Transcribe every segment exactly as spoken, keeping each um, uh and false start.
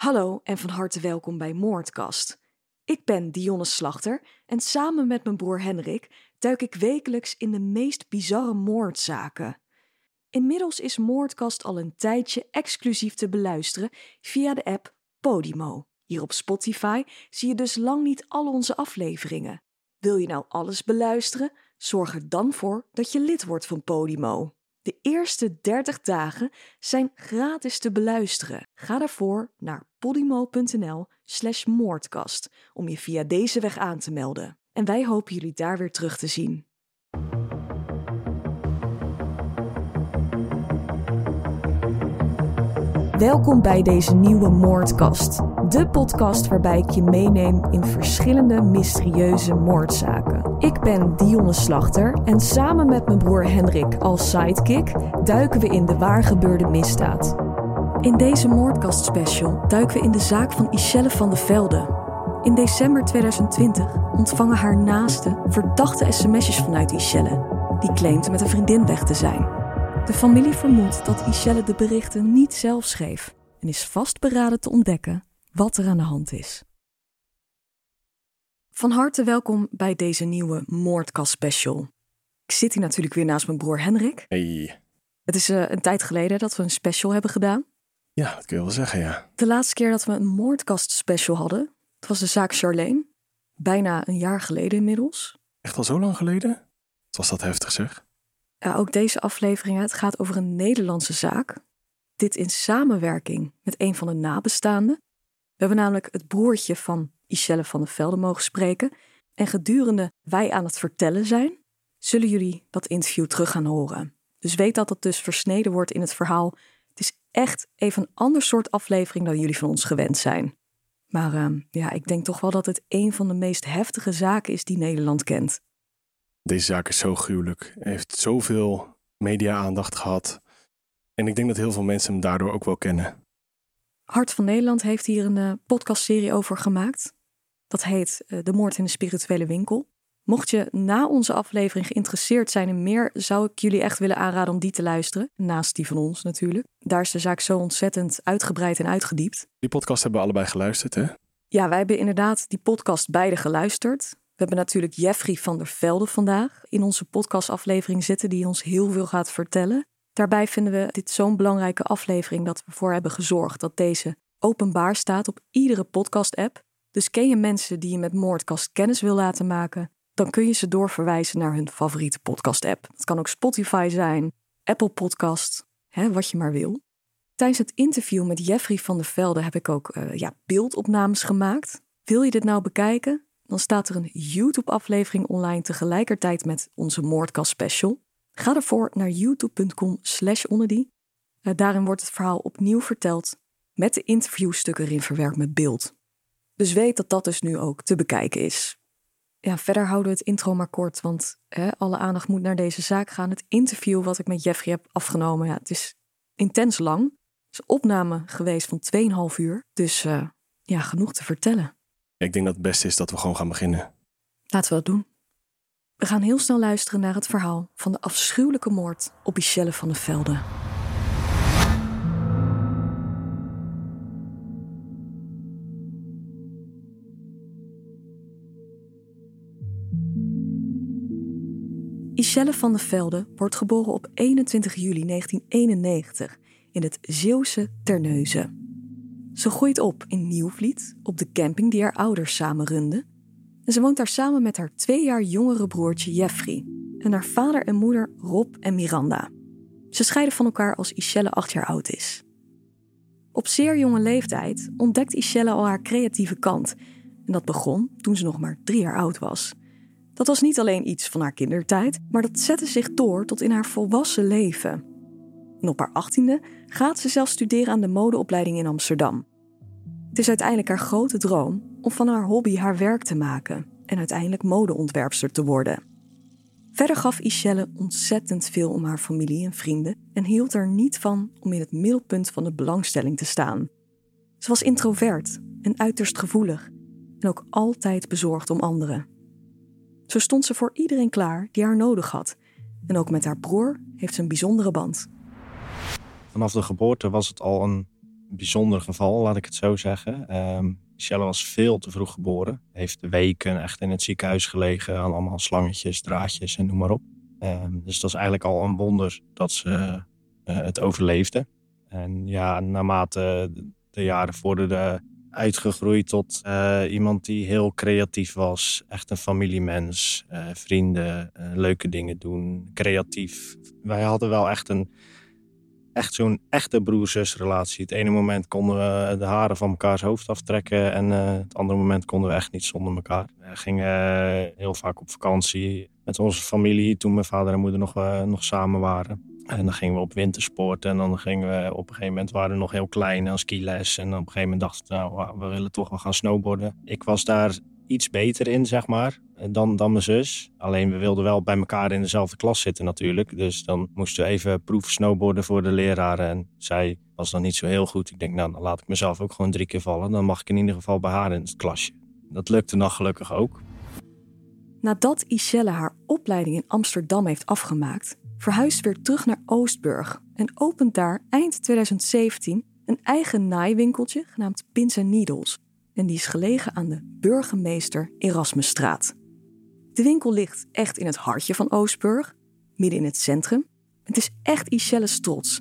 Hallo en van harte welkom bij Moordkast. Ik ben Dionne Slachter en samen met mijn broer Henrik duik ik wekelijks in de meest bizarre moordzaken. Inmiddels is Moordkast al een tijdje exclusief te beluisteren via de app Podimo. Hier op Spotify zie je dus lang niet al onze afleveringen. Wil je nou alles beluisteren? Zorg er dan voor dat je lid wordt van Podimo. De eerste dertig dagen zijn gratis te beluisteren. Ga daarvoor naar podimo.nl slash moordkast om je via deze weg aan te melden. En wij hopen jullie daar weer terug te zien. Welkom bij deze nieuwe Moordkast. De podcast waarbij ik je meeneem in verschillende mysterieuze moordzaken. Ik ben Dionne Slachter en samen met mijn broer Henrik als sidekick duiken we in de waargebeurde misdaad. In deze Moordkast special duiken we in de zaak van Ischelle van de Velde. In december tweeduizend twintig ontvangen haar naasten verdachte sms'jes vanuit Ischelle. Die claimt met een vriendin weg te zijn. De familie vermoedt dat Ischelle de berichten niet zelf schreef en is vastberaden te ontdekken wat er aan de hand is. Van harte welkom bij deze nieuwe Moordkast special. Ik zit hier natuurlijk weer naast mijn broer Henrik. Hey. Het is uh, een tijd geleden dat we een special hebben gedaan. Ja, dat kun je wel zeggen, ja. De laatste keer dat we een Moordkast special hadden, dat was de zaak Charlene. Bijna een jaar geleden inmiddels. Echt al zo lang geleden? Wat was dat heftig, zeg. Ja, ook deze aflevering, het gaat over een Nederlandse zaak. Dit in samenwerking met een van de nabestaanden. We hebben namelijk het broertje van Ischelle van de Velde mogen spreken. En gedurende wij aan het vertellen zijn, zullen jullie dat interview terug gaan horen. Dus weet dat dat dus versneden wordt in het verhaal. Het is echt even een ander soort aflevering dan jullie van ons gewend zijn. Maar uh, ja, ik denk toch wel dat het een van de meest heftige zaken is die Nederland kent. Deze zaak is zo gruwelijk. Hij heeft zoveel media-aandacht gehad. En ik denk dat heel veel mensen hem daardoor ook wel kennen. Hart van Nederland heeft hier een uh, podcastserie over gemaakt. Dat heet uh, De Moord in de Spirituele Winkel. Mocht je na onze aflevering geïnteresseerd zijn in meer, zou ik jullie echt willen aanraden om die te luisteren. Naast die van ons natuurlijk. Daar is de zaak zo ontzettend uitgebreid en uitgediept. Die podcast hebben we allebei geluisterd, hè? Ja, wij hebben inderdaad die podcast beide geluisterd. We hebben natuurlijk Jeffrey van der Velde vandaag in onze podcastaflevering zitten, die ons heel veel gaat vertellen. Daarbij vinden we dit zo'n belangrijke aflevering dat we ervoor hebben gezorgd dat deze openbaar staat op iedere podcast-app. Dus ken je mensen die je met Moordkast kennis wil laten maken, dan kun je ze doorverwijzen naar hun favoriete podcast-app. Het kan ook Spotify zijn, Apple Podcast, hè, wat je maar wil. Tijdens het interview met Jeffrey van der Velde heb ik ook uh, ja, beeldopnames gemaakt. Wil je dit nou bekijken? Dan staat er een YouTube-aflevering online tegelijkertijd met onze Moordkast special. Ga ervoor naar youtube.com slash onnedy. Uh, daarin wordt het verhaal opnieuw verteld met de interviewstukken erin verwerkt met beeld. Dus weet dat dat dus nu ook te bekijken is. Ja, verder houden we het intro maar kort, want hè, alle aandacht moet naar deze zaak gaan. Het interview wat ik met Jeffrey heb afgenomen, ja, het is intens lang. Het is een opname geweest van twee en een half uur. Dus uh, ja, genoeg te vertellen. Ik denk dat het beste is dat we gewoon gaan beginnen. Laten we dat doen. We gaan heel snel luisteren naar het verhaal van de afschuwelijke moord op Ischelle van de Velde. Ischelle van de Velde wordt geboren op eenentwintig juli negentien eenennegentig in het Zeeuwse Terneuzen. Ze groeit op in Nieuwvliet op de camping die haar ouders samen runden. En ze woont daar samen met haar twee jaar jongere broertje Jeffrey en haar vader en moeder Rob en Miranda. Ze scheiden van elkaar als Ischelle acht jaar oud is. Op zeer jonge leeftijd ontdekt Ischelle al haar creatieve kant. En dat begon toen ze nog maar drie jaar oud was. Dat was niet alleen iets van haar kindertijd, maar dat zette zich door tot in haar volwassen leven. En op haar achttiende gaat ze zelfs studeren aan de modeopleiding in Amsterdam. Het is uiteindelijk haar grote droom om van haar hobby haar werk te maken en uiteindelijk modeontwerpster te worden. Verder gaf Ischelle ontzettend veel om haar familie en vrienden en hield er niet van om in het middelpunt van de belangstelling te staan. Ze was introvert en uiterst gevoelig en ook altijd bezorgd om anderen. Zo stond ze voor iedereen klaar die haar nodig had. En ook met haar broer heeft ze een bijzondere band. Vanaf de geboorte was het al een bijzonder geval, laat ik het zo zeggen. Um, Michelle was veel te vroeg geboren. Heeft weken echt in het ziekenhuis gelegen aan allemaal slangetjes, draadjes en noem maar op. Um, dus dat is eigenlijk al een wonder dat ze uh, het overleefde. En ja, naarmate de jaren vorderden, uitgegroeid tot uh, iemand die heel creatief was. Echt een familiemens, uh, vrienden, uh, leuke dingen doen, creatief. Wij hadden wel echt een echt zo'n echte broer-zus-relatie. Het ene moment konden we de haren van mekaars hoofd aftrekken en uh, het andere moment konden we echt niet zonder elkaar. We gingen uh, heel vaak op vakantie met onze familie toen mijn vader en moeder nog, uh, nog samen waren. En dan gingen we op wintersport en dan gingen we op een gegeven moment, waren we nog heel klein aan skiles. En op een gegeven moment dachten we, nou, we willen toch wel gaan snowboarden. Ik was daar iets beter in, zeg maar, dan, dan mijn zus. Alleen we wilden wel bij elkaar in dezelfde klas zitten natuurlijk. Dus dan moesten we even proef snowboarden voor de leraren. En zij was dan niet zo heel goed. Ik denk, nou, dan laat ik mezelf ook gewoon drie keer vallen. Dan mag ik in ieder geval bij haar in het klasje. Dat lukte nog gelukkig ook. Nadat Ischelle haar opleiding in Amsterdam heeft afgemaakt, verhuist weer terug naar Oostburg en opent daar eind twintig zeventien een eigen naaiwinkeltje genaamd Pins and Needles. En die is gelegen aan de Burgemeester Erasmusstraat. De winkel ligt echt in het hartje van Oostburg, midden in het centrum. Het is echt Ischelle's trots.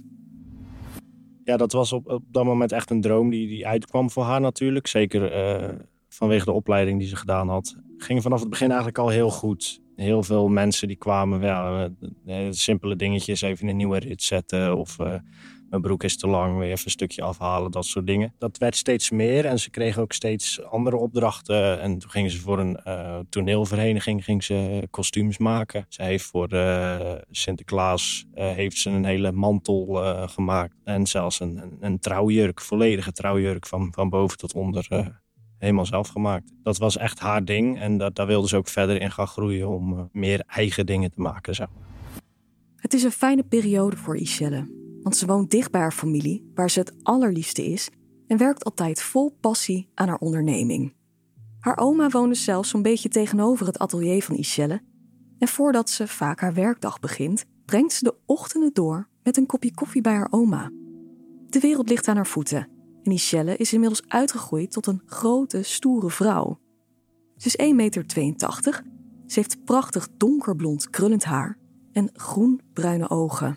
Ja, dat was op, op dat moment echt een droom die, die uitkwam voor haar natuurlijk. Zeker uh, vanwege de opleiding die ze gedaan had. Ging vanaf het begin eigenlijk al heel goed. Heel veel mensen die kwamen, ja, uh, simpele dingetjes, even een nieuwe rit zetten of uh, mijn broek is te lang, weer even een stukje afhalen, dat soort dingen. Dat werd steeds meer en ze kregen ook steeds andere opdrachten. En toen gingen ze voor een uh, toneelvereniging ging ze kostuums maken. Ze heeft voor uh, Sinterklaas uh, heeft ze een hele mantel uh, gemaakt. En zelfs een, een, een trouwjurk, volledige trouwjurk van, van boven tot onder. Uh, helemaal zelf gemaakt. Dat was echt haar ding en dat, daar wilde ze ook verder in gaan groeien om uh, meer eigen dingen te maken, zeg maar. Het is een fijne periode voor Ischelle, want ze woont dicht bij haar familie, waar ze het allerliefste is, en werkt altijd vol passie aan haar onderneming. Haar oma woonde zelfs zo'n beetje tegenover het atelier van Ischelle, en voordat ze vaak haar werkdag begint, brengt ze de ochtenden door met een kopje koffie bij haar oma. De wereld ligt aan haar voeten. En Ischelle is inmiddels uitgegroeid tot een grote, stoere vrouw. Ze is één komma tweeëntachtig meter, ze heeft prachtig donkerblond krullend haar en groen-bruine ogen.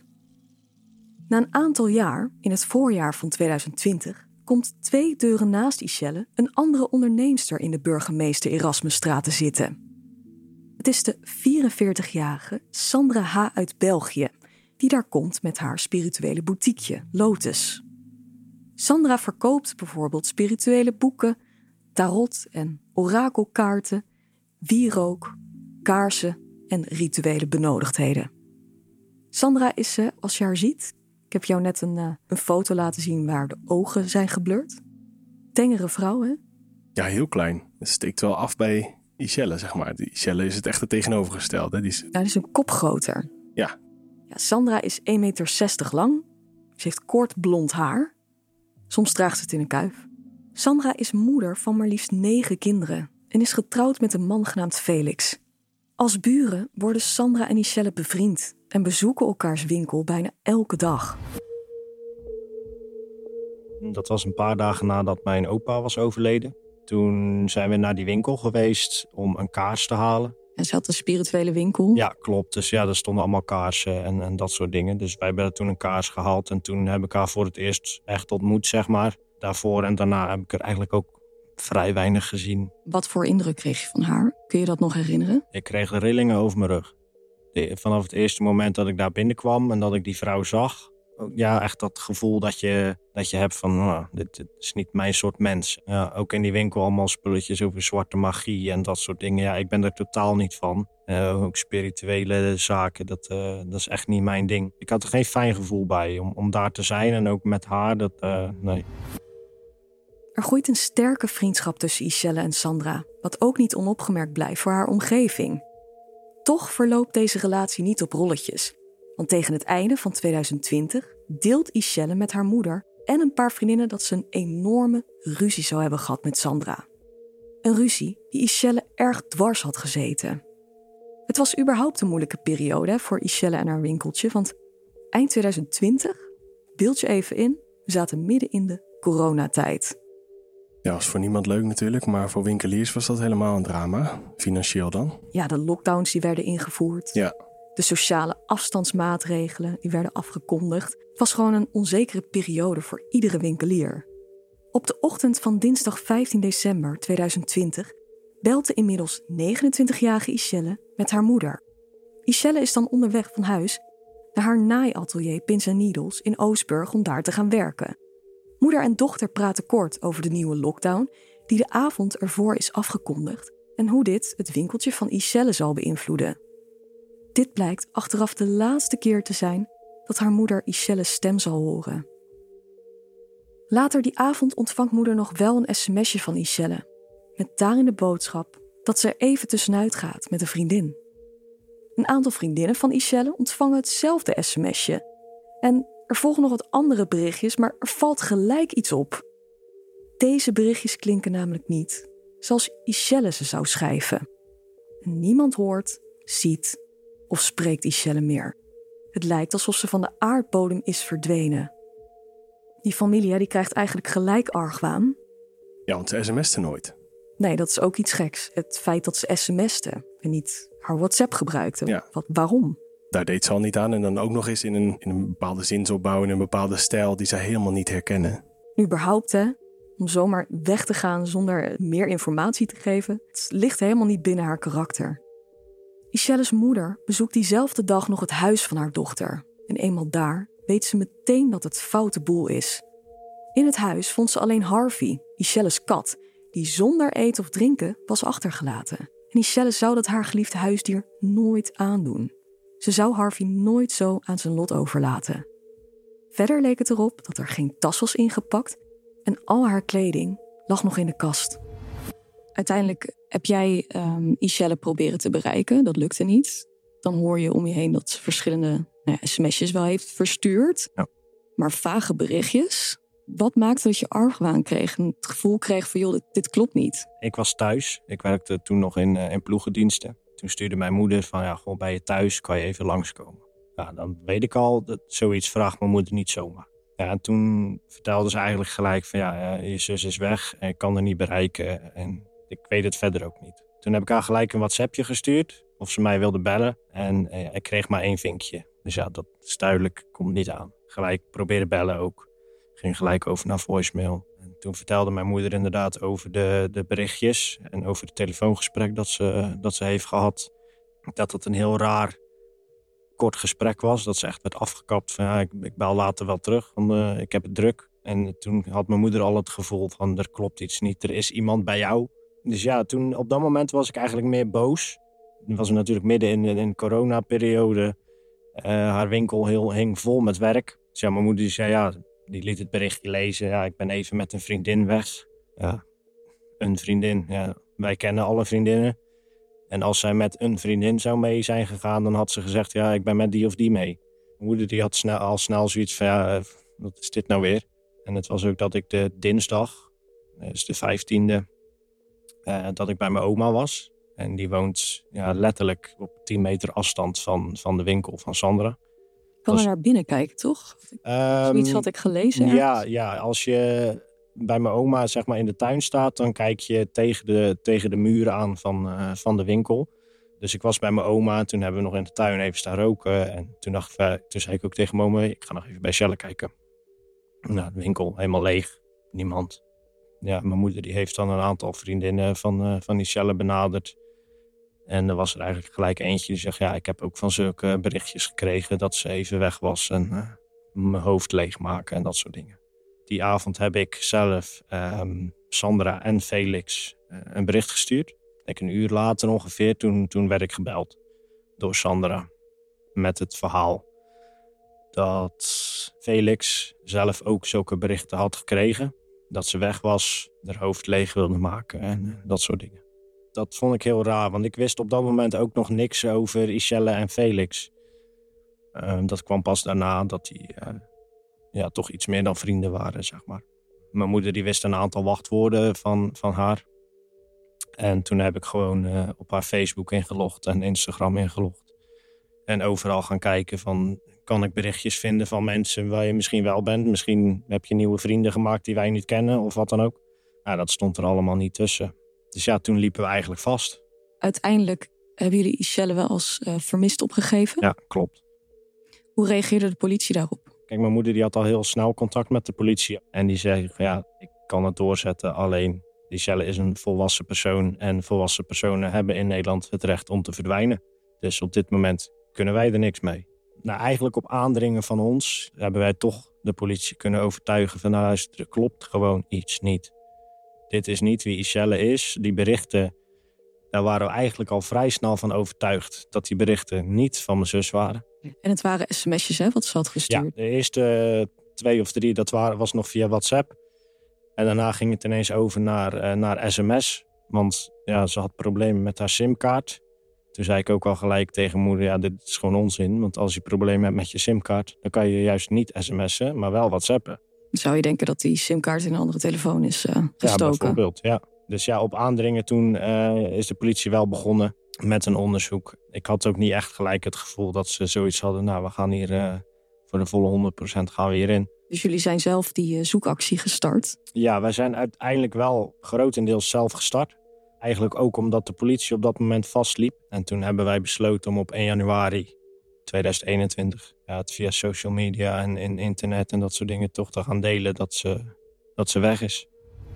Na een aantal jaar, in het voorjaar van twintig twintig, komt twee deuren naast Ischelle een andere onderneemster in de Burgemeester Erasmusstraat te zitten. Het is de vierenveertigjarige Sandra H. uit België, die daar komt met haar spirituele boutiqueje, Lotus. Sandra verkoopt bijvoorbeeld spirituele boeken, tarot- en orakelkaarten, wierook, kaarsen en rituele benodigdheden. Sandra is ze, als je haar ziet, ik heb jou net een, uh, een foto laten zien waar de ogen zijn geblurred. Tengere vrouw, hè? Ja, heel klein. Het steekt wel af bij Ischelle, zeg maar. Die Ischelle is het echt het tegenovergestelde. Die is... Ja, die is een kop groter. Ja. Ja, Sandra is één komma zestig meter lang. Ze heeft kort blond haar. Soms draagt ze het in een kuif. Sandra is moeder van maar liefst negen kinderen en is getrouwd met een man genaamd Felix. Als buren worden Sandra en Ischelle bevriend en bezoeken elkaars winkel bijna elke dag. Dat was een paar dagen nadat mijn opa was overleden. Toen zijn we naar die winkel geweest om een kaars te halen. En ze had een spirituele winkel? Ja, klopt. Dus ja, er stonden allemaal kaarsen en, en dat soort dingen. Dus wij hebben toen een kaars gehaald en toen heb ik haar voor het eerst echt ontmoet, zeg maar. Daarvoor en daarna heb ik er eigenlijk ook vrij weinig gezien. Wat voor indruk kreeg je van haar? Kun je dat nog herinneren? Ik kreeg rillingen over mijn rug. De, vanaf het eerste moment dat ik daar binnenkwam en dat ik die vrouw zag, ja, echt dat gevoel dat je, dat je hebt van, nou, dit, dit is niet mijn soort mens. Ja, ook in die winkel allemaal spulletjes over zwarte magie en dat soort dingen. Ja, ik ben er totaal niet van. Uh, ook spirituele zaken, dat, uh, dat is echt niet mijn ding. Ik had er geen fijn gevoel bij om, om daar te zijn en ook met haar, dat, uh, nee. Er groeit een sterke vriendschap tussen Ischelle en Sandra, wat ook niet onopgemerkt blijft voor haar omgeving. Toch verloopt deze relatie niet op rolletjes. Want tegen het einde van twintig twintig deelt Ischelle met haar moeder en een paar vriendinnen dat ze een enorme ruzie zou hebben gehad met Sandra. Een ruzie die Ischelle erg dwars had gezeten. Het was überhaupt een moeilijke periode voor Ischelle en haar winkeltje, want eind twintig twintig, beeld je even in, we zaten midden in de coronatijd. Ja, was voor niemand leuk natuurlijk, maar voor winkeliers was dat helemaal een drama. Financieel dan. Ja, de lockdowns die werden ingevoerd. Ja. De sociale afstandsmaatregelen die werden afgekondigd. Het was gewoon een onzekere periode voor iedere winkelier. Op de ochtend van dinsdag vijftien december tweeduizend twintig belt de inmiddels negenentwintigjarige Ishelle met haar moeder. Ishelle is dan onderweg van huis naar haar naaiatelier Pins and Needles in Oostburg om daar te gaan werken. Moeder en dochter praten kort over de nieuwe lockdown die de avond ervoor is afgekondigd en hoe dit het winkeltje van Ishelle zal beïnvloeden. Dit blijkt achteraf de laatste keer te zijn dat haar moeder Ishelle's stem zal horen. Later die avond ontvangt moeder nog wel een sms'je van Ishelle, met daarin de boodschap dat ze er even tussenuit gaat met een vriendin. Een aantal vriendinnen van Ishelle ontvangen hetzelfde sms'je. En er volgen nog wat andere berichtjes, maar er valt gelijk iets op. Deze berichtjes klinken namelijk niet zoals Ishelle ze zou schrijven. En niemand hoort, ziet of spreekt Ishelle meer. Het lijkt alsof ze van de aardbodem is verdwenen. Die familie die krijgt eigenlijk gelijk argwaan. Ja, want ze sms'te nooit. Nee, dat is ook iets geks. Het feit dat ze sms'te en niet haar WhatsApp gebruikte. Ja. Wat, waarom? Daar deed ze al niet aan. En dan ook nog eens in een, in een bepaalde zinsopbouw, in een bepaalde stijl die ze helemaal niet herkennen. Überhaupt, hè? Om zomaar weg te gaan zonder meer informatie te geven. Het ligt helemaal niet binnen haar karakter. Ishelle's moeder bezoekt diezelfde dag nog het huis van haar dochter. En eenmaal daar weet ze meteen dat het foute boel is. In het huis vond ze alleen Harvey, Ishelle's kat, die zonder eten of drinken was achtergelaten. En Ishelle zou dat haar geliefde huisdier nooit aandoen. Ze zou Harvey nooit zo aan zijn lot overlaten. Verder leek het erop dat er geen tas was ingepakt en al haar kleding lag nog in de kast. Uiteindelijk heb jij um, Ishelle proberen te bereiken. Dat lukte niet. Dan hoor je om je heen dat ze verschillende nou ja, sms'jes wel heeft verstuurd. Ja. Maar vage berichtjes. Wat maakte dat je argwaan kreeg en het gevoel kreeg van joh, dit, dit klopt niet? Ik was thuis. Ik werkte toen nog in, uh, in ploegendiensten. Toen stuurde mijn moeder van ja, gewoon bij je thuis kan je even langskomen. Ja, dan weet ik al dat zoiets vraagt mijn moeder niet zomaar. Ja, en toen vertelde ze eigenlijk gelijk van ja, je zus is weg en ik kan haar niet bereiken en ik weet het verder ook niet. Toen heb ik haar gelijk een WhatsAppje gestuurd of ze mij wilde bellen en eh, ik kreeg maar één vinkje. Dus ja, dat is duidelijk, komt niet aan. Gelijk proberen bellen ook. Ging gelijk over naar voicemail. En toen vertelde mijn moeder inderdaad over de, de berichtjes en over het telefoongesprek dat ze, dat ze heeft gehad. Dat het een heel raar kort gesprek was. Dat ze echt werd afgekapt van ja, ik, ik bel later wel terug, want uh, ik heb het druk. En toen had mijn moeder al het gevoel van er klopt iets niet, er is iemand bij jou. Dus ja, toen op dat moment was ik eigenlijk meer boos. Toen was het natuurlijk midden in, in de coronaperiode. Uh, haar winkel heel, hing vol met werk. Dus ja, mijn moeder die zei ja, die liet het berichtje lezen. Ja, ik ben even met een vriendin weg. Ja, een vriendin. Ja, wij kennen alle vriendinnen. En als zij met een vriendin zou mee zijn gegaan, dan had ze gezegd ja, ik ben met die of die mee. Mijn moeder die had snel, al snel zoiets van ja, wat is dit nou weer? En het was ook dat ik de dinsdag, dus de vijftiende, uh, dat ik bij mijn oma was. En die woont ja, letterlijk op tien meter afstand van, van de winkel van Sandra. Ik kan was, er naar binnen kijken, toch? Um, Zoiets had ik gelezen. Ja, ja, als je bij mijn oma zeg maar in de tuin staat, dan kijk je tegen de, tegen de muren aan van, uh, van de winkel. Dus ik was bij mijn oma, toen hebben we nog in de tuin even staan roken. En toen, dacht ik, toen zei ik ook tegen mama, ik ga nog even bij Shelle kijken. Nou, de winkel helemaal leeg, niemand. Ja, mijn moeder die heeft dan een aantal vriendinnen van, uh, van die Shelle benaderd. En er was er eigenlijk gelijk eentje die zegt, ja, ik heb ook van zulke berichtjes gekregen dat ze even weg was en uh, mijn hoofd leegmaken en dat soort dingen. Die avond heb ik zelf um, Sandra en Felix uh, een bericht gestuurd. Ik een uur later ongeveer, toen, toen werd ik gebeld door Sandra met het verhaal dat Felix zelf ook zulke berichten had gekregen. Dat ze weg was, haar hoofd leeg wilde maken en uh, dat soort dingen. Dat vond ik heel raar, want ik wist op dat moment ook nog niks over Ishelle en Felix. Uh, dat kwam pas daarna dat die uh, ja, toch iets meer dan vrienden waren, zeg maar. Mijn moeder die wist een aantal wachtwoorden van, van haar. En toen heb ik gewoon uh, op haar Facebook ingelogd en Instagram ingelogd. En overal gaan kijken van, kan ik berichtjes vinden van mensen waar je misschien wel bent. Misschien heb je nieuwe vrienden gemaakt die wij niet kennen of wat dan ook. Nou, dat stond er allemaal niet tussen. Dus ja, toen liepen we eigenlijk vast. Uiteindelijk hebben jullie Ishelle wel als uh, vermist opgegeven? Ja, klopt. Hoe reageerde de politie daarop? Kijk, mijn moeder die had al heel snel contact met de politie. En die zei, ja, ik kan het doorzetten. Alleen, Ishelle is een volwassen persoon. En volwassen personen hebben in Nederland het recht om te verdwijnen. Dus op dit moment kunnen wij er niks mee. Nou, eigenlijk op aandringen van ons hebben wij toch de politie kunnen overtuigen van, nou, er klopt gewoon iets niet. Dit is niet wie Ishelle is. Die berichten, daar waren we eigenlijk al vrij snel van overtuigd dat die berichten niet van mijn zus waren. En het waren sms'jes, hè, wat ze had gestuurd? Ja, de eerste twee of drie, dat waren, was nog via WhatsApp. En daarna ging het ineens over naar, uh, naar sms. Want ja, ze had problemen met haar simkaart. Toen zei ik ook al gelijk tegen moeder, ja, dit is gewoon onzin. Want als je problemen hebt met je simkaart, dan kan je juist niet sms'en, maar wel WhatsAppen. Zou je denken dat die simkaart in een andere telefoon is uh, gestoken? Ja, bijvoorbeeld, ja. Dus ja, op aandringen toen uh, is de politie wel begonnen met een onderzoek. Ik had ook niet echt gelijk het gevoel dat ze zoiets hadden. Nou, we gaan hier uh, voor de volle honderd procent gaan we hierin. Dus jullie zijn zelf die uh, zoekactie gestart? Ja, wij zijn uiteindelijk wel grotendeels zelf gestart. Eigenlijk ook omdat de politie op dat moment vastliep. En toen hebben wij besloten om op één januari tweeduizend eenentwintig... Ja, het via social media en in internet en dat soort dingen toch te gaan delen dat ze, dat ze weg is.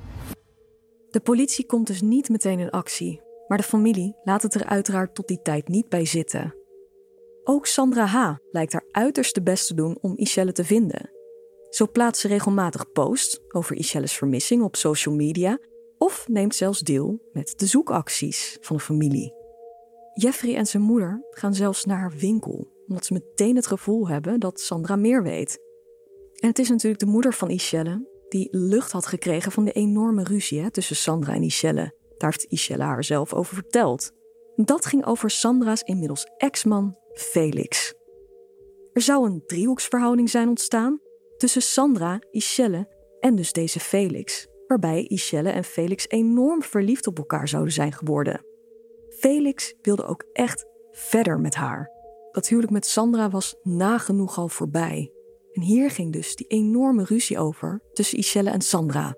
De politie komt dus niet meteen in actie. Maar de familie laat het er uiteraard tot die tijd niet bij zitten. Ook Sandra H. lijkt haar uiterste best te doen om Ishelle te vinden. Zo plaatst ze regelmatig posts over Ishelle's vermissing op social media of neemt zelfs deel met de zoekacties van de familie. Jeffrey en zijn moeder gaan zelfs naar haar winkel, omdat ze meteen het gevoel hebben dat Sandra meer weet. En het is natuurlijk de moeder van Ishelle die lucht had gekregen van de enorme ruzie hè, tussen Sandra en Ishelle. Daar heeft Ishelle haar zelf over verteld. Dat ging over Sandra's inmiddels ex-man Felix. Er zou een driehoeksverhouding zijn ontstaan tussen Sandra, Ishelle en dus deze Felix, waarbij Ishelle en Felix enorm verliefd op elkaar zouden zijn geworden. Felix wilde ook echt verder met haar. Dat huwelijk met Sandra was nagenoeg al voorbij. En hier ging dus die enorme ruzie over tussen Ishelle en Sandra.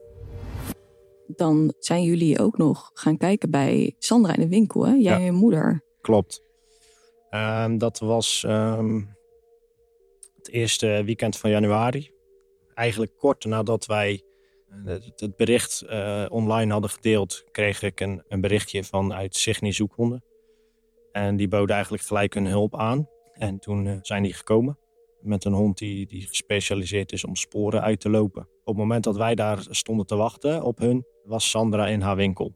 Dan zijn jullie ook nog gaan kijken bij Sandra in de winkel, hè? Jij ja, en je moeder. Klopt. Uh, dat was um, het eerste weekend van januari. Eigenlijk kort nadat wij het, het bericht uh, online hadden gedeeld, kreeg ik een, een berichtje vanuit Signy Zoekhonden. En die boden eigenlijk gelijk hun hulp aan. En toen uh, zijn die gekomen met een hond die, die gespecialiseerd is om sporen uit te lopen. Op het moment dat wij daar stonden te wachten op hun, was Sandra in haar winkel.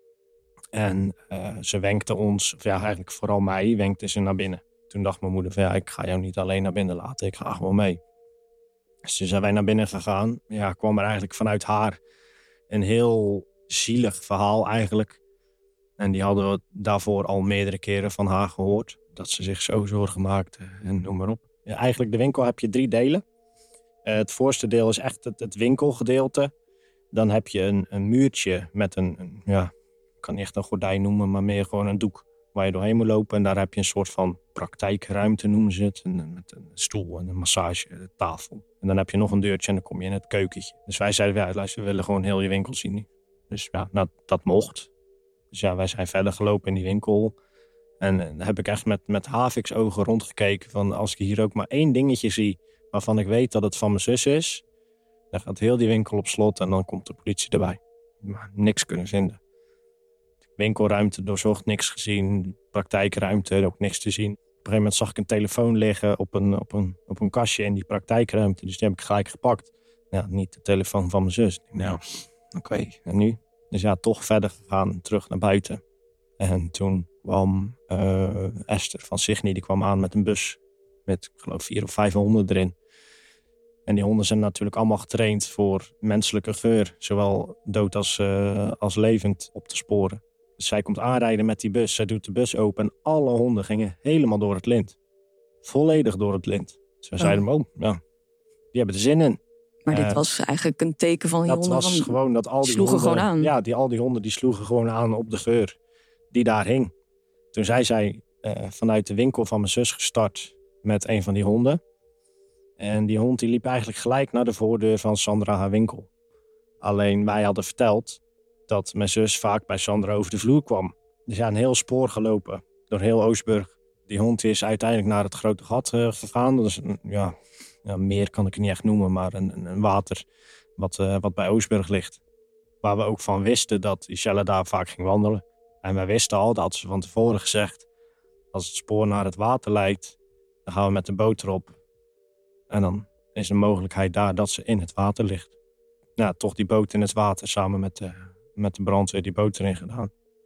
En uh, ze wenkte ons, of ja, eigenlijk vooral mij, wenkte ze naar binnen. Toen dacht mijn moeder van ja, ik ga jou niet alleen naar binnen laten, ik ga gewoon mee. Dus toen zijn wij naar binnen gegaan. Ja, kwam er eigenlijk vanuit haar een heel zielig verhaal eigenlijk. En die hadden we daarvoor al meerdere keren van haar gehoord. Dat ze zich zo zorgen maakte en noem maar op. Ja, eigenlijk de winkel heb je drie delen. Uh, het voorste deel is echt het, het winkelgedeelte. Dan heb je een, een muurtje met een, een, ja, ik kan niet echt een gordijn noemen, maar meer gewoon een doek waar je doorheen moet lopen. En daar heb je een soort van praktijkruimte, noemen ze het. En, met een stoel en een massagetafel. En dan heb je nog een deurtje en dan kom je in het keukentje. Dus wij zeiden, ja, luister, we willen gewoon heel je winkel zien. Dus ja, nou, dat mocht. Dus ja, wij zijn verder gelopen in die winkel. En dan heb ik echt met, met haviksogen rondgekeken van als ik hier ook maar één dingetje zie waarvan ik weet dat het van mijn zus is, dan gaat heel die winkel op slot en dan komt de politie erbij. Maar niks kunnen vinden. Winkelruimte doorzocht, niks gezien. Praktijkruimte, ook niks te zien. Op een gegeven moment zag ik een telefoon liggen op een, op een, op een kastje in die praktijkruimte. Dus die heb ik gelijk gepakt. Nou, niet de telefoon van mijn zus. Nou, oké, okay. En nu? Dus ja, toch verder gegaan, terug naar buiten. En toen kwam uh, Esther van Signy, die kwam aan met een bus. Met, ik geloof, vier of vijf honden erin. En die honden zijn natuurlijk allemaal getraind voor menselijke geur. Zowel dood als, uh, als levend op te sporen. Dus zij komt aanrijden met die bus. Zij doet de bus open en alle honden gingen helemaal door het lint. Volledig door het lint. Dus we oh. zeiden, oh, ja, die hebben er zin in. Maar dit uh, was eigenlijk een teken van die dat honden. Dat was van, gewoon dat al die sloegen honden, gewoon aan. Ja, die, al die honden die sloegen gewoon aan op de geur die daar hing. Toen zei zij uh, vanuit de winkel van mijn zus gestart met een van die honden. En die hond die liep eigenlijk gelijk naar de voordeur van Sandra haar winkel. Alleen wij hadden verteld dat mijn zus vaak bij Sandra over de vloer kwam. Er zijn een heel spoor gelopen door heel Oostburg. Die hond is uiteindelijk naar het Grote Gat uh, gegaan. Dat is een, ja, ja, meer kan ik het niet echt noemen, maar een, een water wat, uh, wat bij Oostburg ligt. Waar we ook van wisten dat Ishelle daar vaak ging wandelen. En wij wisten al, dat hadden ze van tevoren gezegd, als het spoor naar het water leidt, dan gaan we met de boot erop. En dan is de mogelijkheid daar dat ze in het water ligt. Ja, toch die boot in het water samen met de, met de brandweer die boot erin gedaan.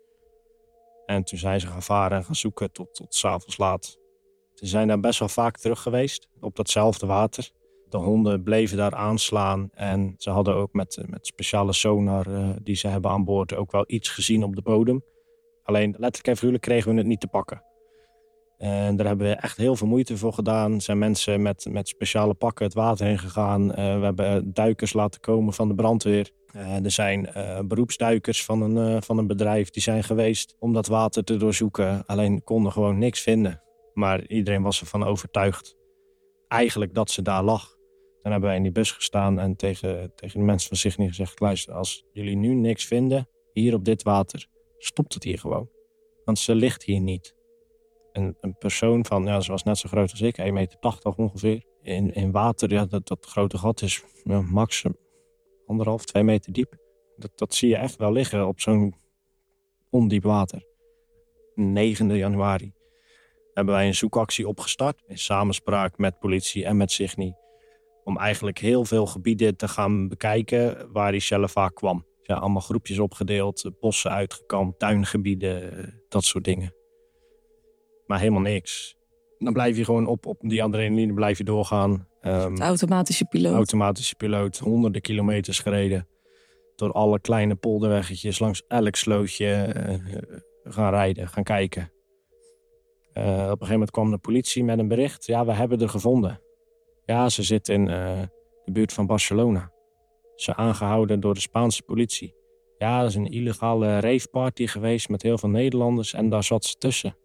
En toen zijn ze gaan varen en gaan zoeken tot, tot 's avonds laat. Ze zijn daar best wel vaak terug geweest, op datzelfde water. De honden bleven daar aanslaan en ze hadden ook met, met speciale sonar uh, die ze hebben aan boord ook wel iets gezien op de bodem. Alleen letterlijk en figuurlijk kregen we het niet te pakken. En daar hebben we echt heel veel moeite voor gedaan. Er zijn mensen met, met speciale pakken het water heen gegaan. Uh, we hebben duikers laten komen van de brandweer. Uh, er zijn uh, beroepsduikers van een, uh, van een bedrijf die zijn geweest om dat water te doorzoeken. Alleen konden gewoon niks vinden. Maar iedereen was ervan overtuigd eigenlijk dat ze daar lag. Dan hebben wij in die bus gestaan en tegen, tegen de mensen van Signy gezegd, luister, als jullie nu niks vinden hier op dit water, stopt het hier gewoon. Want ze ligt hier niet. Een, een persoon van, ja, ze was net zo groot als ik, één meter tachtig ongeveer. In, in water, ja, dat, dat grote gat is ja, max anderhalf, twee meter diep. Dat, dat zie je echt wel liggen op zo'n ondiep water. negende januari hebben wij een zoekactie opgestart in samenspraak met politie en met Signy. Om eigenlijk heel veel gebieden te gaan bekijken waar Ishelle vaak kwam. Ja, allemaal groepjes opgedeeld, bossen uitgekampt, tuingebieden, dat soort dingen. Maar helemaal niks. Dan blijf je gewoon op, op die adrenaline blijf je doorgaan. Um, de automatische piloot. Automatische piloot, honderden kilometers gereden. Door alle kleine polderweggetjes, langs elk slootje uh, gaan rijden, gaan kijken. Uh, op een gegeven moment kwam de politie met een bericht. Ja, we hebben er gevonden. Ja, ze zit in uh, de buurt van Barcelona. Ze is aangehouden door de Spaanse politie. Ja, dat is een illegale raveparty geweest met heel veel Nederlanders en daar zat ze tussen.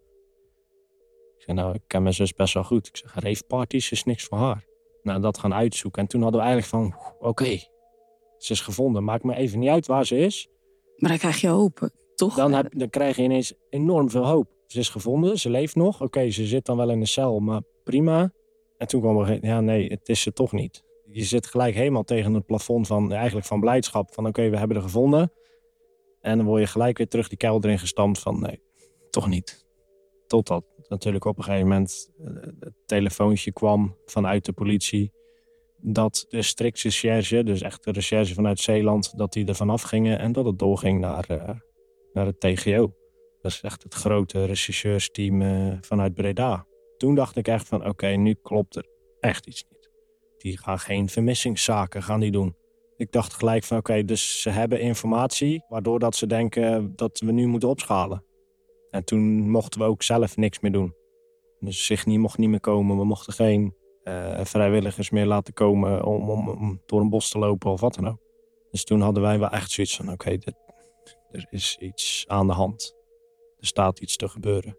Ik zei, nou, ik ken mijn zus best wel goed. Ik zeg, raveparties is niks voor haar. Nou, dat gaan uitzoeken. En toen hadden we eigenlijk van, oké, okay, ze is gevonden. Maakt me even niet uit waar ze is. Maar dan krijg je hoop, toch? Dan, heb, dan krijg je ineens enorm veel hoop. Ze is gevonden, ze leeft nog. Oké, okay, ze zit dan wel in de cel, maar prima. En toen kwam er, ja nee, het is ze toch niet. Je zit gelijk helemaal tegen het plafond van, eigenlijk van blijdschap. Van oké, okay, we hebben er gevonden. En dan word je gelijk weer terug die kelder in gestampt van nee, toch niet. Totdat natuurlijk op een gegeven moment het telefoontje kwam vanuit de politie. Dat de strikte recherche, dus echt de recherche vanuit Zeeland, dat die er vanaf gingen. En dat het doorging naar, uh, naar het T G O. Dat is echt het grote rechercheursteam uh, vanuit Breda. Toen dacht ik echt van oké, okay, nu klopt er echt iets niet. Die gaan geen vermissingszaken gaan die doen. Ik dacht gelijk van oké, okay, dus ze hebben informatie waardoor dat ze denken dat we nu moeten opschalen. En toen mochten we ook zelf niks meer doen. Dus Signy mocht niet meer komen. We mochten geen uh, vrijwilligers meer laten komen om, om, om door een bos te lopen of wat dan ook. Dus toen hadden wij wel echt zoiets van oké, okay, er is iets aan de hand. Er staat iets te gebeuren.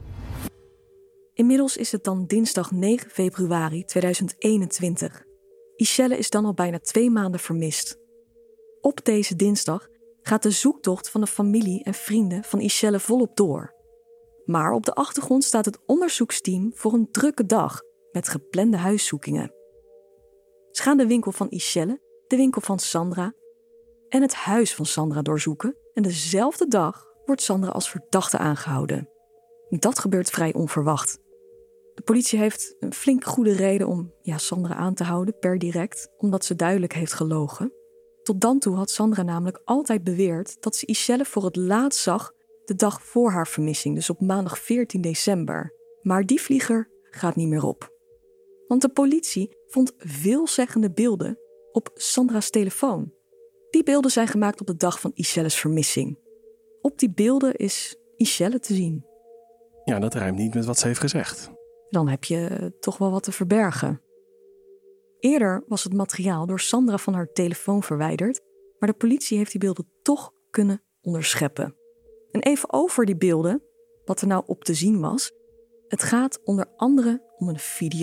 Inmiddels is het dan dinsdag negen februari tweeduizend eenentwintig. Ishelle is dan al bijna twee maanden vermist. Op deze dinsdag gaat de zoektocht van de familie en vrienden van Ishelle volop door. Maar op de achtergrond staat het onderzoeksteam voor een drukke dag met geplande huiszoekingen. Ze gaan de winkel van Ishelle, de winkel van Sandra en het huis van Sandra doorzoeken. En dezelfde dag wordt Sandra als verdachte aangehouden. Dat gebeurt vrij onverwacht. De politie heeft een flink goede reden om ja, Sandra aan te houden per direct, omdat ze duidelijk heeft gelogen. Tot dan toe had Sandra namelijk altijd beweerd dat ze Ishelle voor het laatst zag de dag voor haar vermissing, dus op maandag veertien december. Maar die vlieger gaat niet meer op. Want de politie vond veelzeggende beelden op Sandra's telefoon. Die beelden zijn gemaakt op de dag van Ishelle's vermissing. Op die beelden is Ishelle te zien. Ja, dat rijmt niet met wat ze heeft gezegd. Dan heb je toch wel wat te verbergen. Eerder was het materiaal door Sandra van haar telefoon verwijderd, maar de politie heeft die beelden toch kunnen onderscheppen. En even over die beelden, wat er nou op te zien was. Het gaat onder andere om een video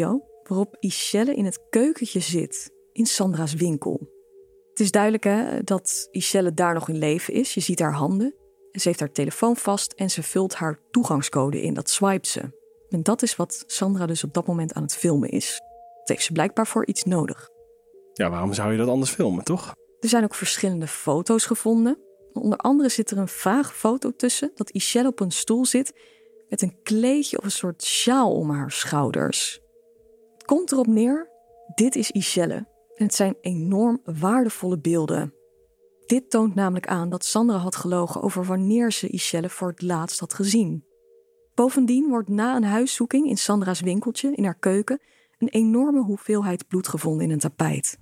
waarop Ishelle in het keukentje zit in Sandra's winkel. Het is duidelijk hè, dat Ishelle daar nog in leven is. Je ziet haar handen. Ze heeft haar telefoon vast en ze vult haar toegangscode in. Dat swipe ze. En dat is wat Sandra dus op dat moment aan het filmen is. Dat heeft ze blijkbaar voor iets nodig. Ja, waarom zou je dat anders filmen, toch? Er zijn ook verschillende foto's gevonden. Onder andere zit er een vage foto tussen dat Ishelle op een stoel zit met een kleedje of een soort sjaal om haar schouders. Het komt erop neer, dit is Ishelle. En het zijn enorm waardevolle beelden. Dit toont namelijk aan dat Sandra had gelogen over wanneer ze Ishelle voor het laatst had gezien. Bovendien wordt na een huiszoeking in Sandra's winkeltje in haar keuken een enorme hoeveelheid bloed gevonden in een tapijt.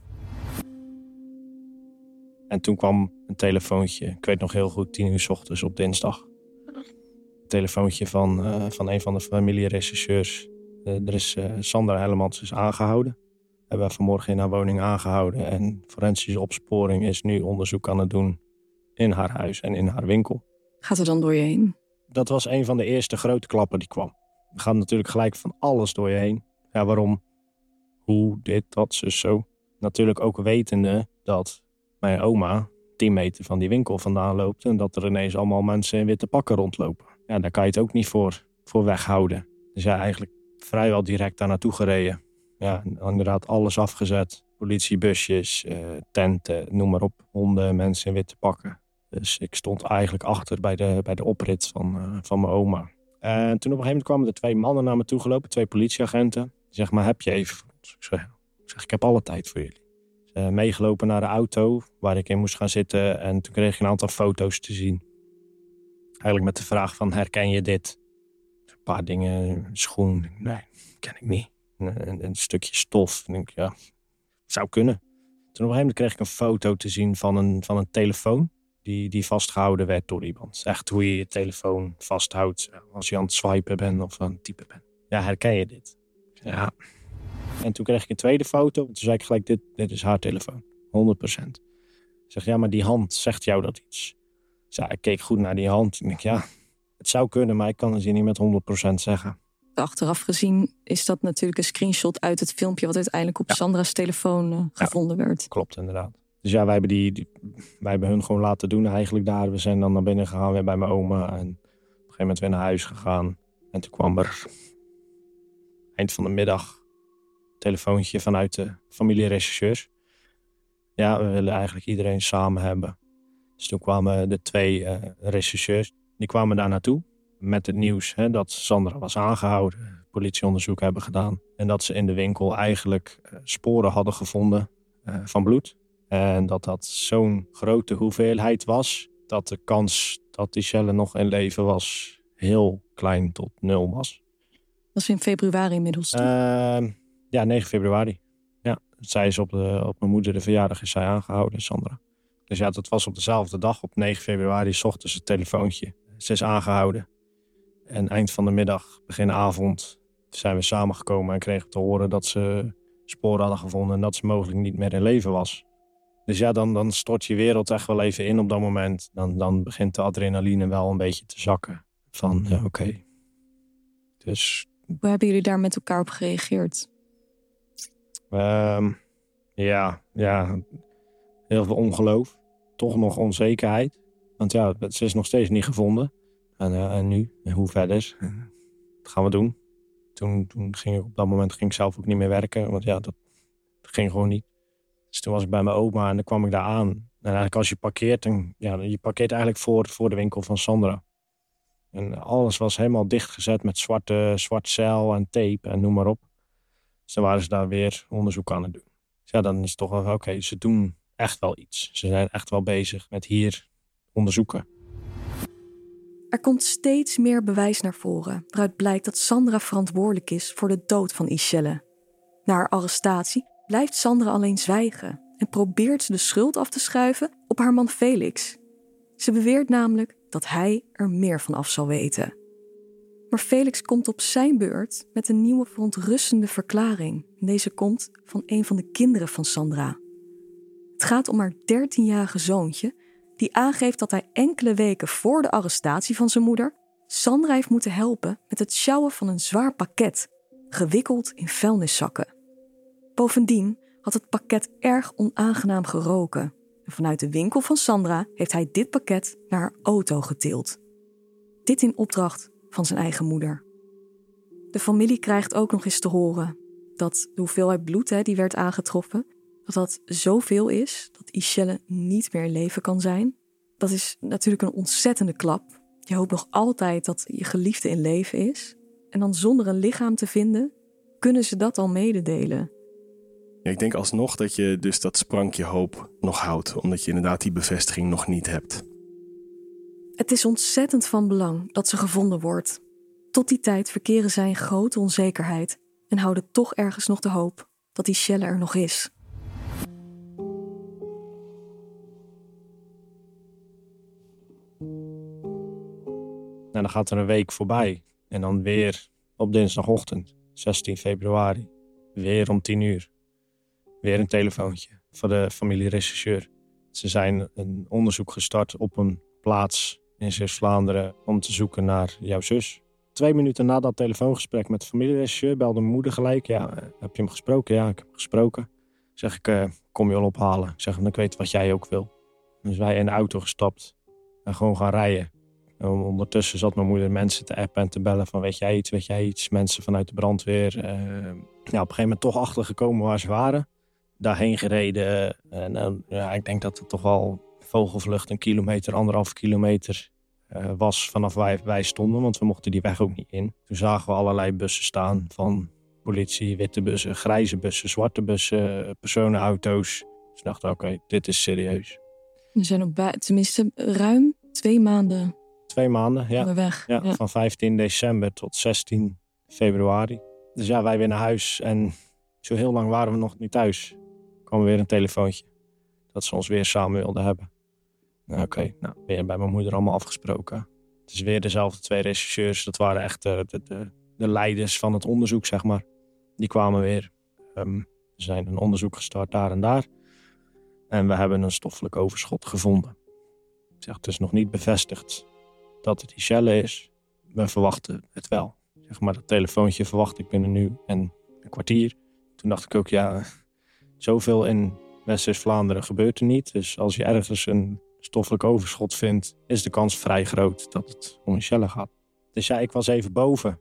En toen kwam een telefoontje, ik weet nog heel goed, tien uur 's ochtends op dinsdag. Een telefoontje van, uh, van een van de familierechercheurs. Uh, er is uh, Sandra Hellemans is aangehouden. We hebben vanmorgen in haar woning aangehouden. En forensische opsporing is nu onderzoek aan het doen in haar huis en in haar winkel. Gaat er dan door je heen? Dat was een van de eerste grote klappen die kwam. Er gaat natuurlijk gelijk van alles door je heen. Ja, waarom? Hoe, dit, dat, zus, zo. Natuurlijk ook wetende dat mijn oma tien meter van die winkel vandaan loopt en dat er ineens allemaal mensen in witte pakken rondlopen. Ja, daar kan je het ook niet voor, voor weghouden. Dus ja, eigenlijk vrijwel direct daar naartoe gereden. Ja, inderdaad alles afgezet. Politiebusjes, uh, tenten, noem maar op. Honden, mensen in witte pakken. Dus ik stond eigenlijk achter bij de, bij de oprit van, uh, van mijn oma. En toen op een gegeven moment kwamen er twee mannen naar me toe gelopen, twee politieagenten. Die zeggen, maar heb je even voor ons? Ik zeg, ik, zeg, ik heb alle tijd voor jullie. Uh, meegelopen naar de auto waar ik in moest gaan zitten. En toen kreeg ik een aantal foto's te zien. Eigenlijk met de vraag van, herken je dit? Een paar dingen, een schoen, nee, ken ik niet. Een, een, een stukje stof. Ik denk, ja, zou kunnen. Toen op een gegeven moment kreeg ik een foto te zien van een, van een telefoon. Die, die vastgehouden werd door iemand. Echt hoe je je telefoon vasthoudt als je aan het swipen bent of aan het typen bent. Ja, herken je dit? Ja. En toen kreeg ik een tweede foto. Toen zei ik gelijk, dit, dit is haar telefoon. honderd procent. Ik zeg, ja, maar die hand, zegt jou dat iets? Ja, ik keek goed naar die hand. Ik denk, ja, het zou kunnen, maar ik kan het je niet met honderd procent zeggen. Achteraf gezien is dat natuurlijk een screenshot uit het filmpje wat uiteindelijk op ja. Sandra's telefoon uh, gevonden ja, werd. Klopt, inderdaad. Dus ja, wij hebben, die, die, wij hebben hun gewoon laten doen eigenlijk daar. We zijn dan naar binnen gegaan, weer bij mijn oma. En op een gegeven moment weer naar huis gegaan. En toen kwam er eind van de middag een telefoontje vanuit de familierechercheurs. Ja, we willen eigenlijk iedereen samen hebben. Dus toen kwamen de twee uh, rechercheurs, die kwamen daar naartoe. Met het nieuws hè, dat Sandra was aangehouden, politieonderzoek hebben gedaan. En dat ze in de winkel eigenlijk uh, sporen hadden gevonden uh, van bloed. En dat dat zo'n grote hoeveelheid was, dat de kans dat Ishelle nog in leven was heel klein tot nul was. Dat is in februari inmiddels, toch? Uh, ja, negen februari. Ja, zij is op, de, op mijn moeder de verjaardag is zij aangehouden, Sandra. Dus ja, dat was op dezelfde dag, op negen februari, 's ochtends het telefoontje. Ze is aangehouden. En eind van de middag, begin avond, zijn we samengekomen en kregen te horen dat ze sporen hadden gevonden en dat ze mogelijk niet meer in leven was. Dus ja, dan, dan stort je wereld echt wel even in op dat moment. Dan, dan begint de adrenaline wel een beetje te zakken. Van, ja, oké. Okay. Dus... Hoe hebben jullie daar met elkaar op gereageerd? Um, ja, ja, heel veel ongeloof. Toch nog onzekerheid. Want ja, ze is nog steeds niet gevonden. En, uh, en nu? En hoe verder? Wat gaan we doen? Toen, toen ging ik op dat moment ging ik zelf ook niet meer werken. Want ja, dat ging gewoon niet. Dus toen was ik bij mijn oma en dan kwam ik daar aan. En eigenlijk als je parkeert, dan, ja, je parkeert eigenlijk voor, voor de winkel van Sandra. En alles was helemaal dichtgezet met zwarte, zwart zeil en tape en noem maar op. Dus dan waren ze daar weer onderzoek aan het doen. Dus ja, dan is het toch wel oké, okay, ze doen echt wel iets. Ze zijn echt wel bezig met hier onderzoeken. Er komt steeds meer bewijs naar voren, waaruit blijkt dat Sandra verantwoordelijk is voor de dood van Ishelle. Na haar arrestatie blijft Sandra alleen zwijgen en probeert ze de schuld af te schuiven op haar man Felix. Ze beweert namelijk dat hij er meer van af zal weten. Maar Felix komt op zijn beurt met een nieuwe verontrustende verklaring. Deze komt van een van de kinderen van Sandra. Het gaat om haar dertienjarige zoontje, die aangeeft dat hij enkele weken voor de arrestatie van zijn moeder Sandra heeft moeten helpen met het sjouwen van een zwaar pakket, gewikkeld in vuilniszakken. Bovendien had het pakket erg onaangenaam geroken. En vanuit de winkel van Sandra heeft hij dit pakket naar haar auto getild. Dit in opdracht van zijn eigen moeder. De familie krijgt ook nog eens te horen dat de hoeveelheid bloed hè, die werd aangetroffen, dat dat zoveel is dat Ishelle niet meer in leven kan zijn. Dat is natuurlijk een ontzettende klap. Je hoopt nog altijd dat je geliefde in leven is. En dan zonder een lichaam te vinden, kunnen ze dat al mededelen. Ja, ik denk alsnog dat je dus dat sprankje hoop nog houdt, omdat je inderdaad die bevestiging nog niet hebt. Het is ontzettend van belang dat ze gevonden wordt. Tot die tijd verkeren zij in grote onzekerheid en houden toch ergens nog de hoop dat Ishelle er nog is. En dan gaat er een week voorbij. En dan weer op dinsdagochtend, zestien februari. Weer om tien uur. Weer een telefoontje van de familie-rechercheur. Ze zijn een onderzoek gestart op een plaats in Zeeuws-Vlaanderen om te zoeken naar jouw zus. Twee minuten na dat telefoongesprek met de familie-rechercheur belde mijn moeder gelijk. Ja, heb je hem gesproken? Ja, ik heb hem gesproken. Zeg ik, uh, kom je al ophalen? Ik zeg, ik weet wat jij ook wil. Dus wij in de auto gestapt en gewoon gaan rijden. En ondertussen zat mijn moeder mensen te appen en te bellen van weet jij iets, weet jij iets. Mensen vanuit de brandweer. Uh, ja, op een gegeven moment toch achtergekomen waar ze waren. Daarheen gereden. En uh, ja, ik denk dat het toch wel vogelvlucht een kilometer, anderhalf kilometer uh, was vanaf waar wij stonden. Want we mochten die weg ook niet in. Toen zagen we allerlei bussen staan van politie, witte bussen, grijze bussen, zwarte bussen, personenauto's. Dus ik dacht, oké, okay, dit is serieus. We zijn op bij, tenminste ruim twee maanden Twee maanden, ja. onderweg. Ja, ja. Van vijftien december tot zestien februari. Dus ja, wij weer naar huis. En zo heel lang waren we nog niet thuis. Er kwam weer een telefoontje. Dat ze ons weer samen wilden hebben. Nou, Oké, okay, nou, weer bij mijn moeder allemaal afgesproken. Het is weer dezelfde twee rechercheurs. Dat waren echt de, de, de, de leiders van het onderzoek, zeg maar. Die kwamen weer. Um, er zijn een onderzoek gestart daar en daar. En we hebben een stoffelijk overschot gevonden. Ik zeg, het is nog niet bevestigd dat het Ishelle is. We verwachten het wel. Zeg maar, dat telefoontje verwacht ik binnen nu en een kwartier. Toen dacht ik ook, ja, zoveel in West-Vlaanderen gebeurt er niet. Dus als je ergens een stoffelijk overschot vindt, is de kans vrij groot dat het om Ishelle gaat. Dus ja, ik was even boven.